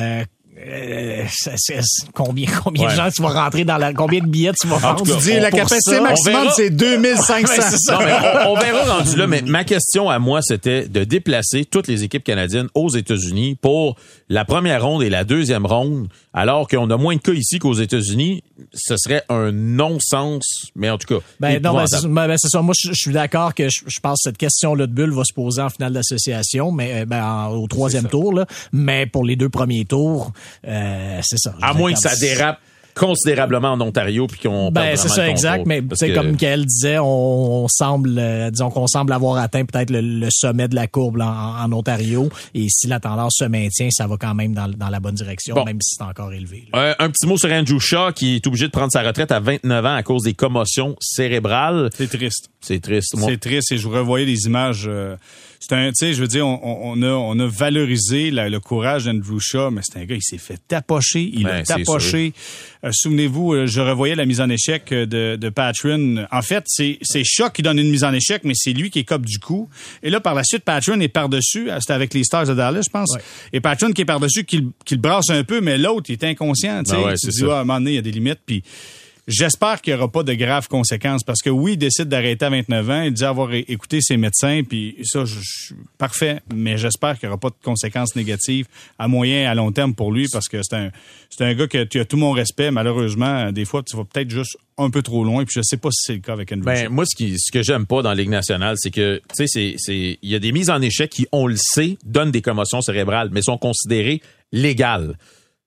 Combien de gens tu vas rentrer combien de billets tu vas vendre? Tu dis la capacité maximum, c'est 2500. On verra rendu là, mais ma question à moi, c'était de déplacer toutes les équipes canadiennes aux États-Unis pour la première ronde et la deuxième ronde, alors qu'on a moins de cas ici qu'aux États-Unis. Ce serait un non-sens, mais en tout cas. C'est ça. Moi, je suis d'accord que je pense que cette question-là de bulle va se poser en finale d'association, mais au 3e tour, là. Mais pour les 2 premiers tours, c'est ça. À moins que ça dérape considérablement en Ontario puis qu'on perd c'est ça, exact, mais comme Michael disait, on semble qu'on semble avoir atteint peut-être le sommet de la courbe en Ontario, et si la tendance se maintient, ça va quand même dans la bonne direction, même si c'est encore élevé. Un petit mot sur Andrew Shaw qui est obligé de prendre sa retraite à 29 ans à cause des commotions cérébrales. C'est triste. C'est triste. C'est triste, et je revoyais les images. Tu sais, je veux dire, on a valorisé le courage d'Andrew Shaw, mais c'est un gars, il s'est fait tapocher. Il a tapoché. Souvenez-vous, je revoyais la mise en échec de Patron. En fait, c'est Shaw qui donne une mise en échec, mais c'est lui qui écope du coup. Et là, par la suite, Patron est par-dessus. C'était avec les Stars de Dallas, je pense. Ouais. Et Patron qui est par-dessus, qui le brasse un peu, mais l'autre, il est inconscient. Tu dis, à un moment donné, il y a des limites. Puis j'espère qu'il n'y aura pas de graves conséquences, parce que oui, il décide d'arrêter à 29 ans, il dit avoir écouté ses médecins, puis ça, parfait, mais j'espère qu'il n'y aura pas de conséquences négatives à moyen et à long terme pour lui, parce que c'est un gars que tu as tout mon respect. Malheureusement, des fois, tu vas peut-être juste un peu trop loin, puis je sais pas si c'est le cas avec Andrew Shaw. Moi, ce que j'aime pas dans la Ligue nationale, c'est que, tu sais, il y a des mises en échec qui, on le sait, donnent des commotions cérébrales, mais sont considérées légales.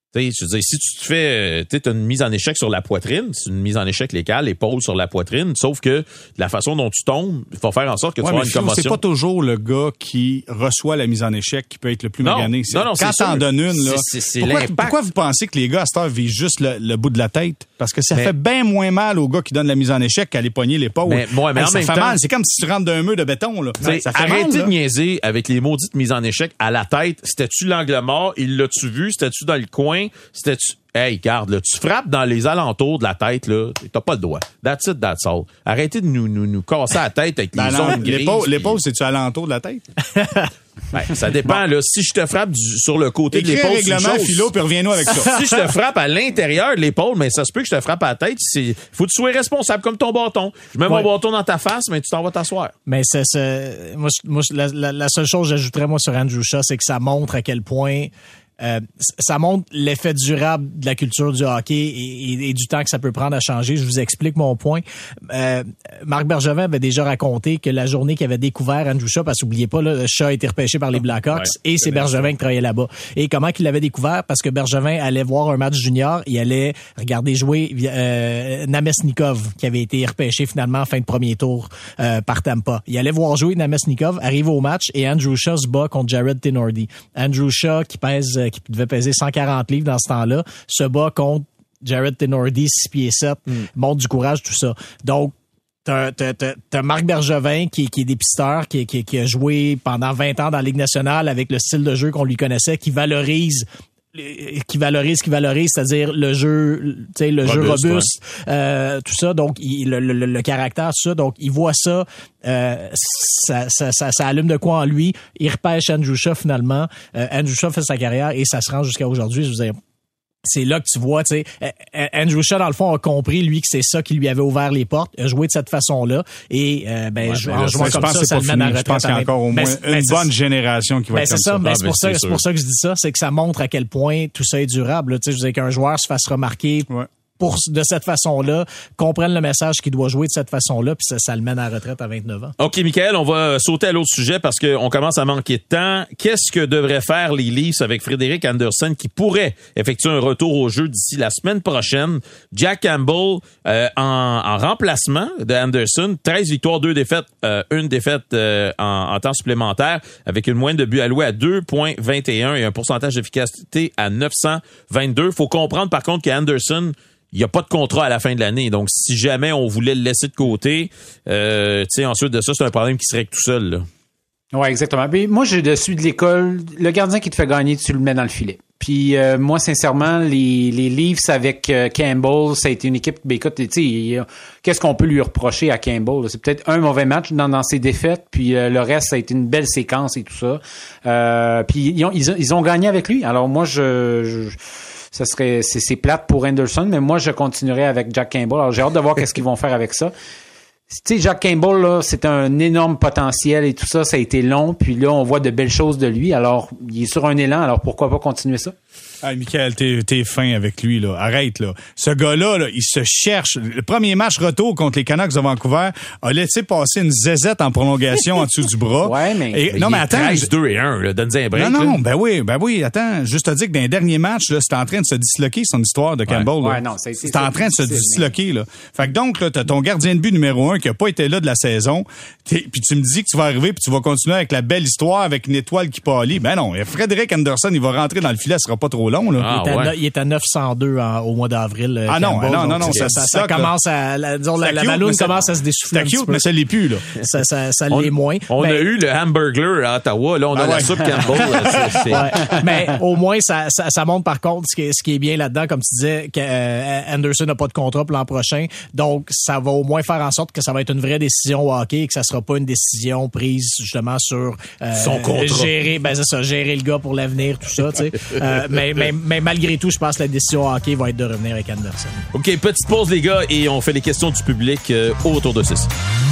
Je veux dire, si tu te fais, t'as une mise en échec sur la poitrine, c'est une mise en échec légale, l'épaule sur la poitrine, sauf que de la façon dont tu tombes, il faut faire en sorte que tu aies une commotion. C'est pas toujours le gars qui reçoit la mise en échec qui peut être le plus magané. Non, quand t'en donnes une, là, c'est pourquoi vous pensez que les gars à cette heure visent juste le bout de la tête? Parce que ça fait bien moins mal au gars qui donne la mise en échec qu'à aller pogner l'épaule. Mais en ça même fait temps, mal. C'est comme si tu rentres d'un mur de béton. Là. Ça fait arrêtez mal, de niaiser avec les maudites mises en échec à la tête. C'était-tu l'angle mort? Il l'a-tu vu? C'était-tu dans le coin? C'était-tu... Hey, garde, là, tu frappes dans les alentours de la tête, là, t'as pas le doigt. That's it, that's all. Arrêtez de nous casser la tête avec les zones grises. L'épaule, c'est-tu alentour de la tête? Ça dépend, là. Si je te frappe sur le côté de l'épaule, c'est une chose. Philo, puis reviens-nous avec ça. Si je te frappe à l'intérieur de l'épaule, mais ça se peut que je te frappe à la tête, faut que tu sois responsable comme ton bâton. Je mets mon bâton dans ta face, mais tu t'en vas t'asseoir. Mais moi, la seule chose que j'ajouterais, moi, sur Andrew Shaw, c'est que ça montre à quel point ça montre l'effet durable de la culture du hockey et du temps que ça peut prendre à changer. Je vous explique mon point. Marc Bergevin avait déjà raconté que la journée qu'il avait découvert Andrew Shaw, parce qu'oubliez pas, là, Shaw a été repêché par les Blackhawks et c'est Bergevin qui travaillait là-bas. Et comment qu'il l'avait découvert? Parce que Bergevin allait voir un match junior, il allait regarder jouer Namestnikov, qui avait été repêché finalement en fin de premier tour par Tampa. Il allait voir jouer Namestnikov, arrive au match et Andrew Shaw se bat contre Jared Tenordi. Andrew Shaw, qui devait peser 140 livres dans ce temps-là, se bat contre Jared Tenordi, 6 pieds 7, montre du courage, tout ça. Donc, t'as Marc Bergevin qui est dépisteur, qui a joué pendant 20 ans dans la Ligue nationale avec le style de jeu qu'on lui connaissait, qui valorise, c'est-à-dire le jeu, tu sais, le jeu robuste, tout ça. Donc, le caractère, tout ça. Donc, il voit ça, ça allume de quoi en lui. Il repêche Andrew Shaw finalement. Andrew Shaw fait sa carrière et ça se rend jusqu'à aujourd'hui. Je veux dire, c'est là que tu vois, tu sais, Andrew Shaw, dans le fond, a compris, lui, que c'est ça qui lui avait ouvert les portes, a joué de cette façon-là, et en jouant comme ça le mène à la retraite. Je pense qu'il y a encore au moins une bonne génération qui va être comme ça. C'est pour ça que je dis ça, c'est que ça montre à quel point tout ça est durable. Tu sais, je veux dire, qu'un joueur se fasse remarquer de cette façon-là, comprenne le message qu'il doit jouer de cette façon-là, puis ça le mène à la retraite à 29 ans. OK, Michael, on va sauter à l'autre sujet parce qu'on commence à manquer de temps. Qu'est-ce que devraient faire les Leafs avec Frédéric Anderson qui pourrait effectuer un retour au jeu d'ici la semaine prochaine? Jack Campbell en remplacement de Anderson, 13 victoires, 2 défaites, une défaite en temps supplémentaire avec une moyenne de buts alloués à 2,21 et un pourcentage d'efficacité à 922. Faut comprendre par contre qu'Anderson, il n'y a pas de contrat à la fin de l'année. Donc, si jamais on voulait le laisser de côté, ensuite de ça, c'est un problème qui se règle tout seul, là. Ouais, exactement. Mais moi, je suis de l'école. Le gardien qui te fait gagner, tu le mets dans le filet. Puis moi, sincèrement, les Leafs avec Campbell, ça a été une équipe. Ben écoute, tu sais, qu'est-ce qu'on peut lui reprocher à Campbell? C'est peut-être un mauvais match dans ses défaites, puis le reste, ça a été une belle séquence et tout ça. Puis ils ont gagné avec lui. Alors moi, c'est plate pour Anderson, mais moi, je continuerai avec Jack Campbell. Alors j'ai hâte de voir qu'est-ce qu'ils vont faire avec ça. Tu sais, Jack Campbell, là, c'est un énorme potentiel et tout ça. Ça a été long, puis là, on voit de belles choses de lui. Alors, il est sur un élan, alors pourquoi pas continuer ça? Ah, Michael, t'es fin avec lui, là. Arrête, là. Ce gars-là, là, il se cherche. Le premier match retour contre les Canucks de Vancouver a laissé passer une zézette en prolongation en dessous du bras. Ouais, mais non, mais attends. 13-2-1, là. Donne-y un break. Non, ben oui, attends. Juste te dire que dans les derniers matchs, là, c'était en train de se disloquer son histoire de Campbell, là. Ouais, non, c'était en train de se disloquer, là. Fait que donc, là, t'as ton gardien de but numéro 1 qui a pas été là de la saison. Puis tu me dis que tu vas arriver puis tu vas continuer avec la belle histoire avec une étoile qui pâlit. Ben non. Frédéric Anderson, il va rentrer dans le filet, ce sera pas trop long, là. Il est à 902 au mois d'avril. Non, ça commence à... La balloune commence à se dessouffler. C'est cute, mais ça l'est plus, là. Ça l'est moins. On a eu le Hamburglar à Ottawa. Là, on a la soupe Campbell. Mais au moins, ça montre par contre ce qui est bien là-dedans, comme tu disais, qu'Anderson n'a pas de contrat pour l'an prochain. Donc, ça va au moins faire en sorte que ça va être une vraie décision au hockey et que ça sera pas une décision prise justement sur son contrat. Gérer le gars pour l'avenir, tout ça, tu sais. Mais malgré tout, je pense que la décision hockey va être de revenir avec Anderson. OK, petite pause, les gars, et on fait les questions du public autour de ceci.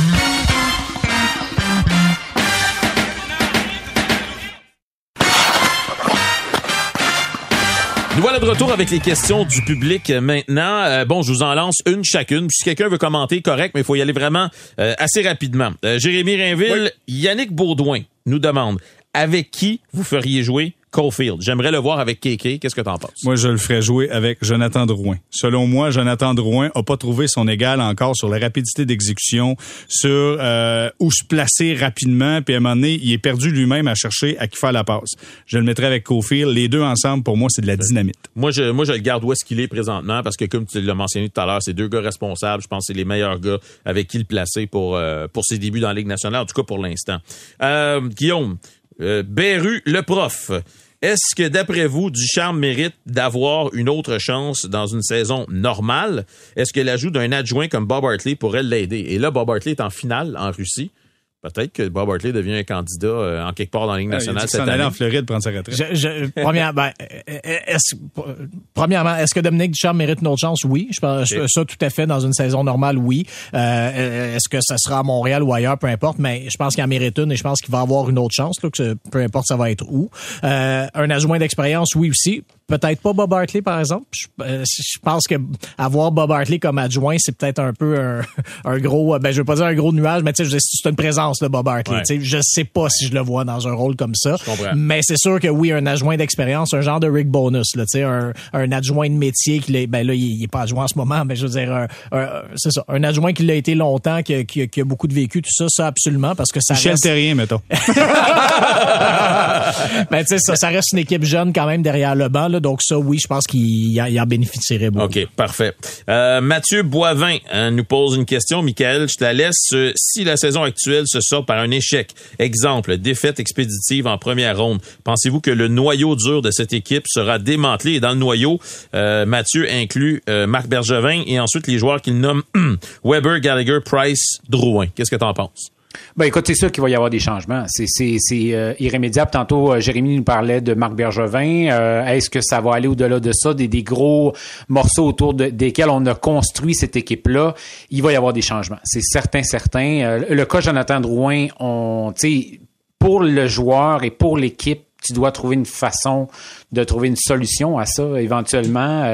Nous voilà de retour avec les questions du public maintenant. Je vous en lance une chacune. Si quelqu'un veut commenter, correct, mais il faut y aller vraiment assez rapidement. Jérémy Rainville, Yannick Baudouin nous demande, avec qui vous feriez jouer Caulfield. J'aimerais le voir avec KK. Qu'est-ce que t'en penses? Moi, je le ferais jouer avec Jonathan Drouin. Selon moi, Jonathan Drouin a pas trouvé son égal encore sur la rapidité d'exécution, sur où se placer rapidement, puis à un moment donné, il est perdu lui-même à chercher à qui faire la passe. Je le mettrais avec Caulfield. Les deux ensemble, pour moi, c'est de la dynamite. Moi, je le garde où est-ce qu'il est présentement, parce que comme tu l'as mentionné tout à l'heure, c'est deux gars responsables. Je pense que c'est les meilleurs gars avec qui le placer pour ses débuts dans la Ligue nationale, en tout cas pour l'instant. Guillaume, Beru, le prof. Est-ce que, d'après vous, Ducharme mérite d'avoir une autre chance dans une saison normale? Est-ce que l'ajout d'un adjoint comme Bob Hartley pourrait l'aider? Et là, Bob Hartley est en finale en Russie. Peut-être que Bob Hartley devient un candidat en quelque part dans la Ligue nationale cette année. Il est en Floride prendre sa retraite. Premièrement, est-ce que Dominique Ducharme mérite une autre chance? Oui. Je pense ça tout à fait dans une saison normale, oui. Est-ce que ça sera à Montréal ou ailleurs? Peu importe, mais je pense qu'il en mérite une et je pense qu'il va avoir une autre chance, là, que peu importe ça va être où. Un adjoint d'expérience, oui aussi. Peut-être pas Bob Hartley, par exemple. Je pense que avoir Bob Hartley comme adjoint, c'est peut-être un peu un gros, je veux pas dire un gros nuage, mais tu sais, c'est une présence de Bob Hartley. Ouais. Je sais pas si je le vois dans un rôle comme ça. Mais c'est sûr que oui, un adjoint d'expérience, un genre de Rick Bonus, là, tu sais, un adjoint de métier qui là, il est pas adjoint en ce moment, mais je veux dire, c'est ça, un adjoint qui l'a été longtemps, qui a beaucoup de vécu, tout ça absolument, parce que ça Michel Terrien, mettons. Ben, tu sais, ça reste une équipe jeune quand même derrière le banc, là, donc ça, oui, je pense qu'il en bénéficierait beaucoup. OK, parfait. Mathieu Boivin nous pose une question. Michael, je te la laisse. Si la saison actuelle se sort par un échec, exemple, défaite expéditive en première ronde, pensez-vous que le noyau dur de cette équipe sera démantelé? Et dans le noyau, Mathieu inclut Marc Bergevin et ensuite les joueurs qu'il nomme Weber, Gallagher, Price, Drouin. Qu'est-ce que tu en penses? Ben écoute, c'est sûr qu'il va y avoir des changements. C'est irrémédiable. Tantôt, Jérémy nous parlait de Marc Bergevin. Est-ce que ça va aller au-delà de ça, des gros morceaux autour desquels on a construit cette équipe-là? Il va y avoir des changements. C'est certain. Le cas Jonathan Drouin, pour le joueur et pour l'équipe, tu dois trouver une façon de trouver une solution à ça, éventuellement.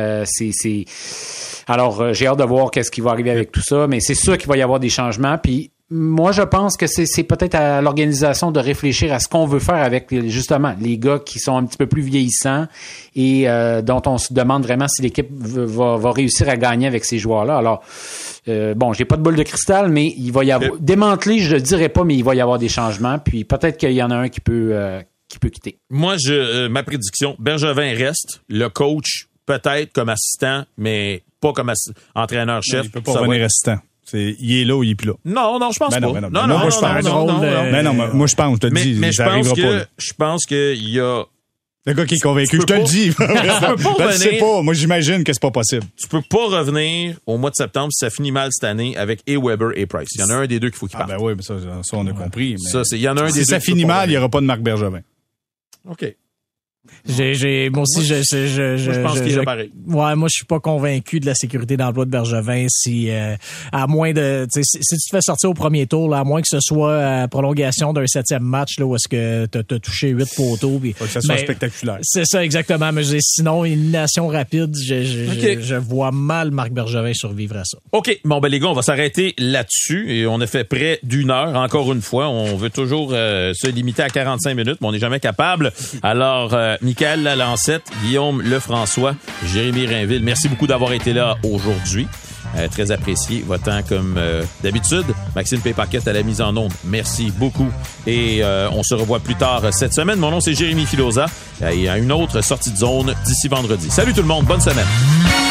Alors, j'ai hâte de voir qu'est-ce qui va arriver avec tout ça, mais c'est sûr qu'il va y avoir des changements. Puis, moi, je pense que c'est peut-être à l'organisation de réfléchir à ce qu'on veut faire avec, justement, les gars qui sont un petit peu plus vieillissants et dont on se demande vraiment si l'équipe va réussir à gagner avec ces joueurs-là. Alors, j'ai pas de boule de cristal, mais il va y avoir... Démantelé, je le dirais pas, mais il va y avoir des changements. Puis peut-être qu'il y en a un qui peut quitter. Moi, ma prédiction, Bergevin reste. Le coach, peut-être comme assistant, mais pas comme entraîneur-chef. Il peut pas revenir assistant. Il est là ou il est plus là. Non, je pense pas. Moi, je pense. Moi, je pense, je te dis, mais ça arrivera pas. Je pense qu'il y a... Le gars qui est convaincu, je te le dis. Je sais pas. Moi, j'imagine que c'est pas possible. Tu peux pas revenir au mois de septembre si ça finit mal cette année avec Weber et Price. Il y en a un des deux qu'il faut qu'il parte. Ben oui, mais ça on a compris. Mais il y en a un des deux. Si ça finit mal, il n'y aura pas de Marc Bergevin. OK. Moi aussi, je pense qu'il est pareil. Ouais, moi, je suis pas convaincu de la sécurité d'emploi de Bergevin à moins de, si tu te fais sortir au premier tour, là, à moins que ce soit prolongation d'un 7e match, là, où est-ce que t'as touché 8 poteaux. Puis, faut que ça soit spectaculaire. C'est ça, exactement. Mais sinon, élimination rapide, je vois mal Marc Bergevin survivre à ça. OK. Bon, les gars, on va s'arrêter là-dessus et on a fait près d'1 heure. Encore une fois, on veut toujours se limiter à 45 minutes, mais on n'est jamais capable. Alors, Michael Lalancette, Guillaume Lefrançois, Jérémy Rainville, merci beaucoup d'avoir été là aujourd'hui. Très apprécié, votre temps comme d'habitude. Maxime Pépaquette à la mise en onde, merci beaucoup. Et on se revoit plus tard cette semaine. Mon nom, c'est Jérémy Filosa. Et à une autre sortie de zone d'ici vendredi. Salut tout le monde, bonne semaine.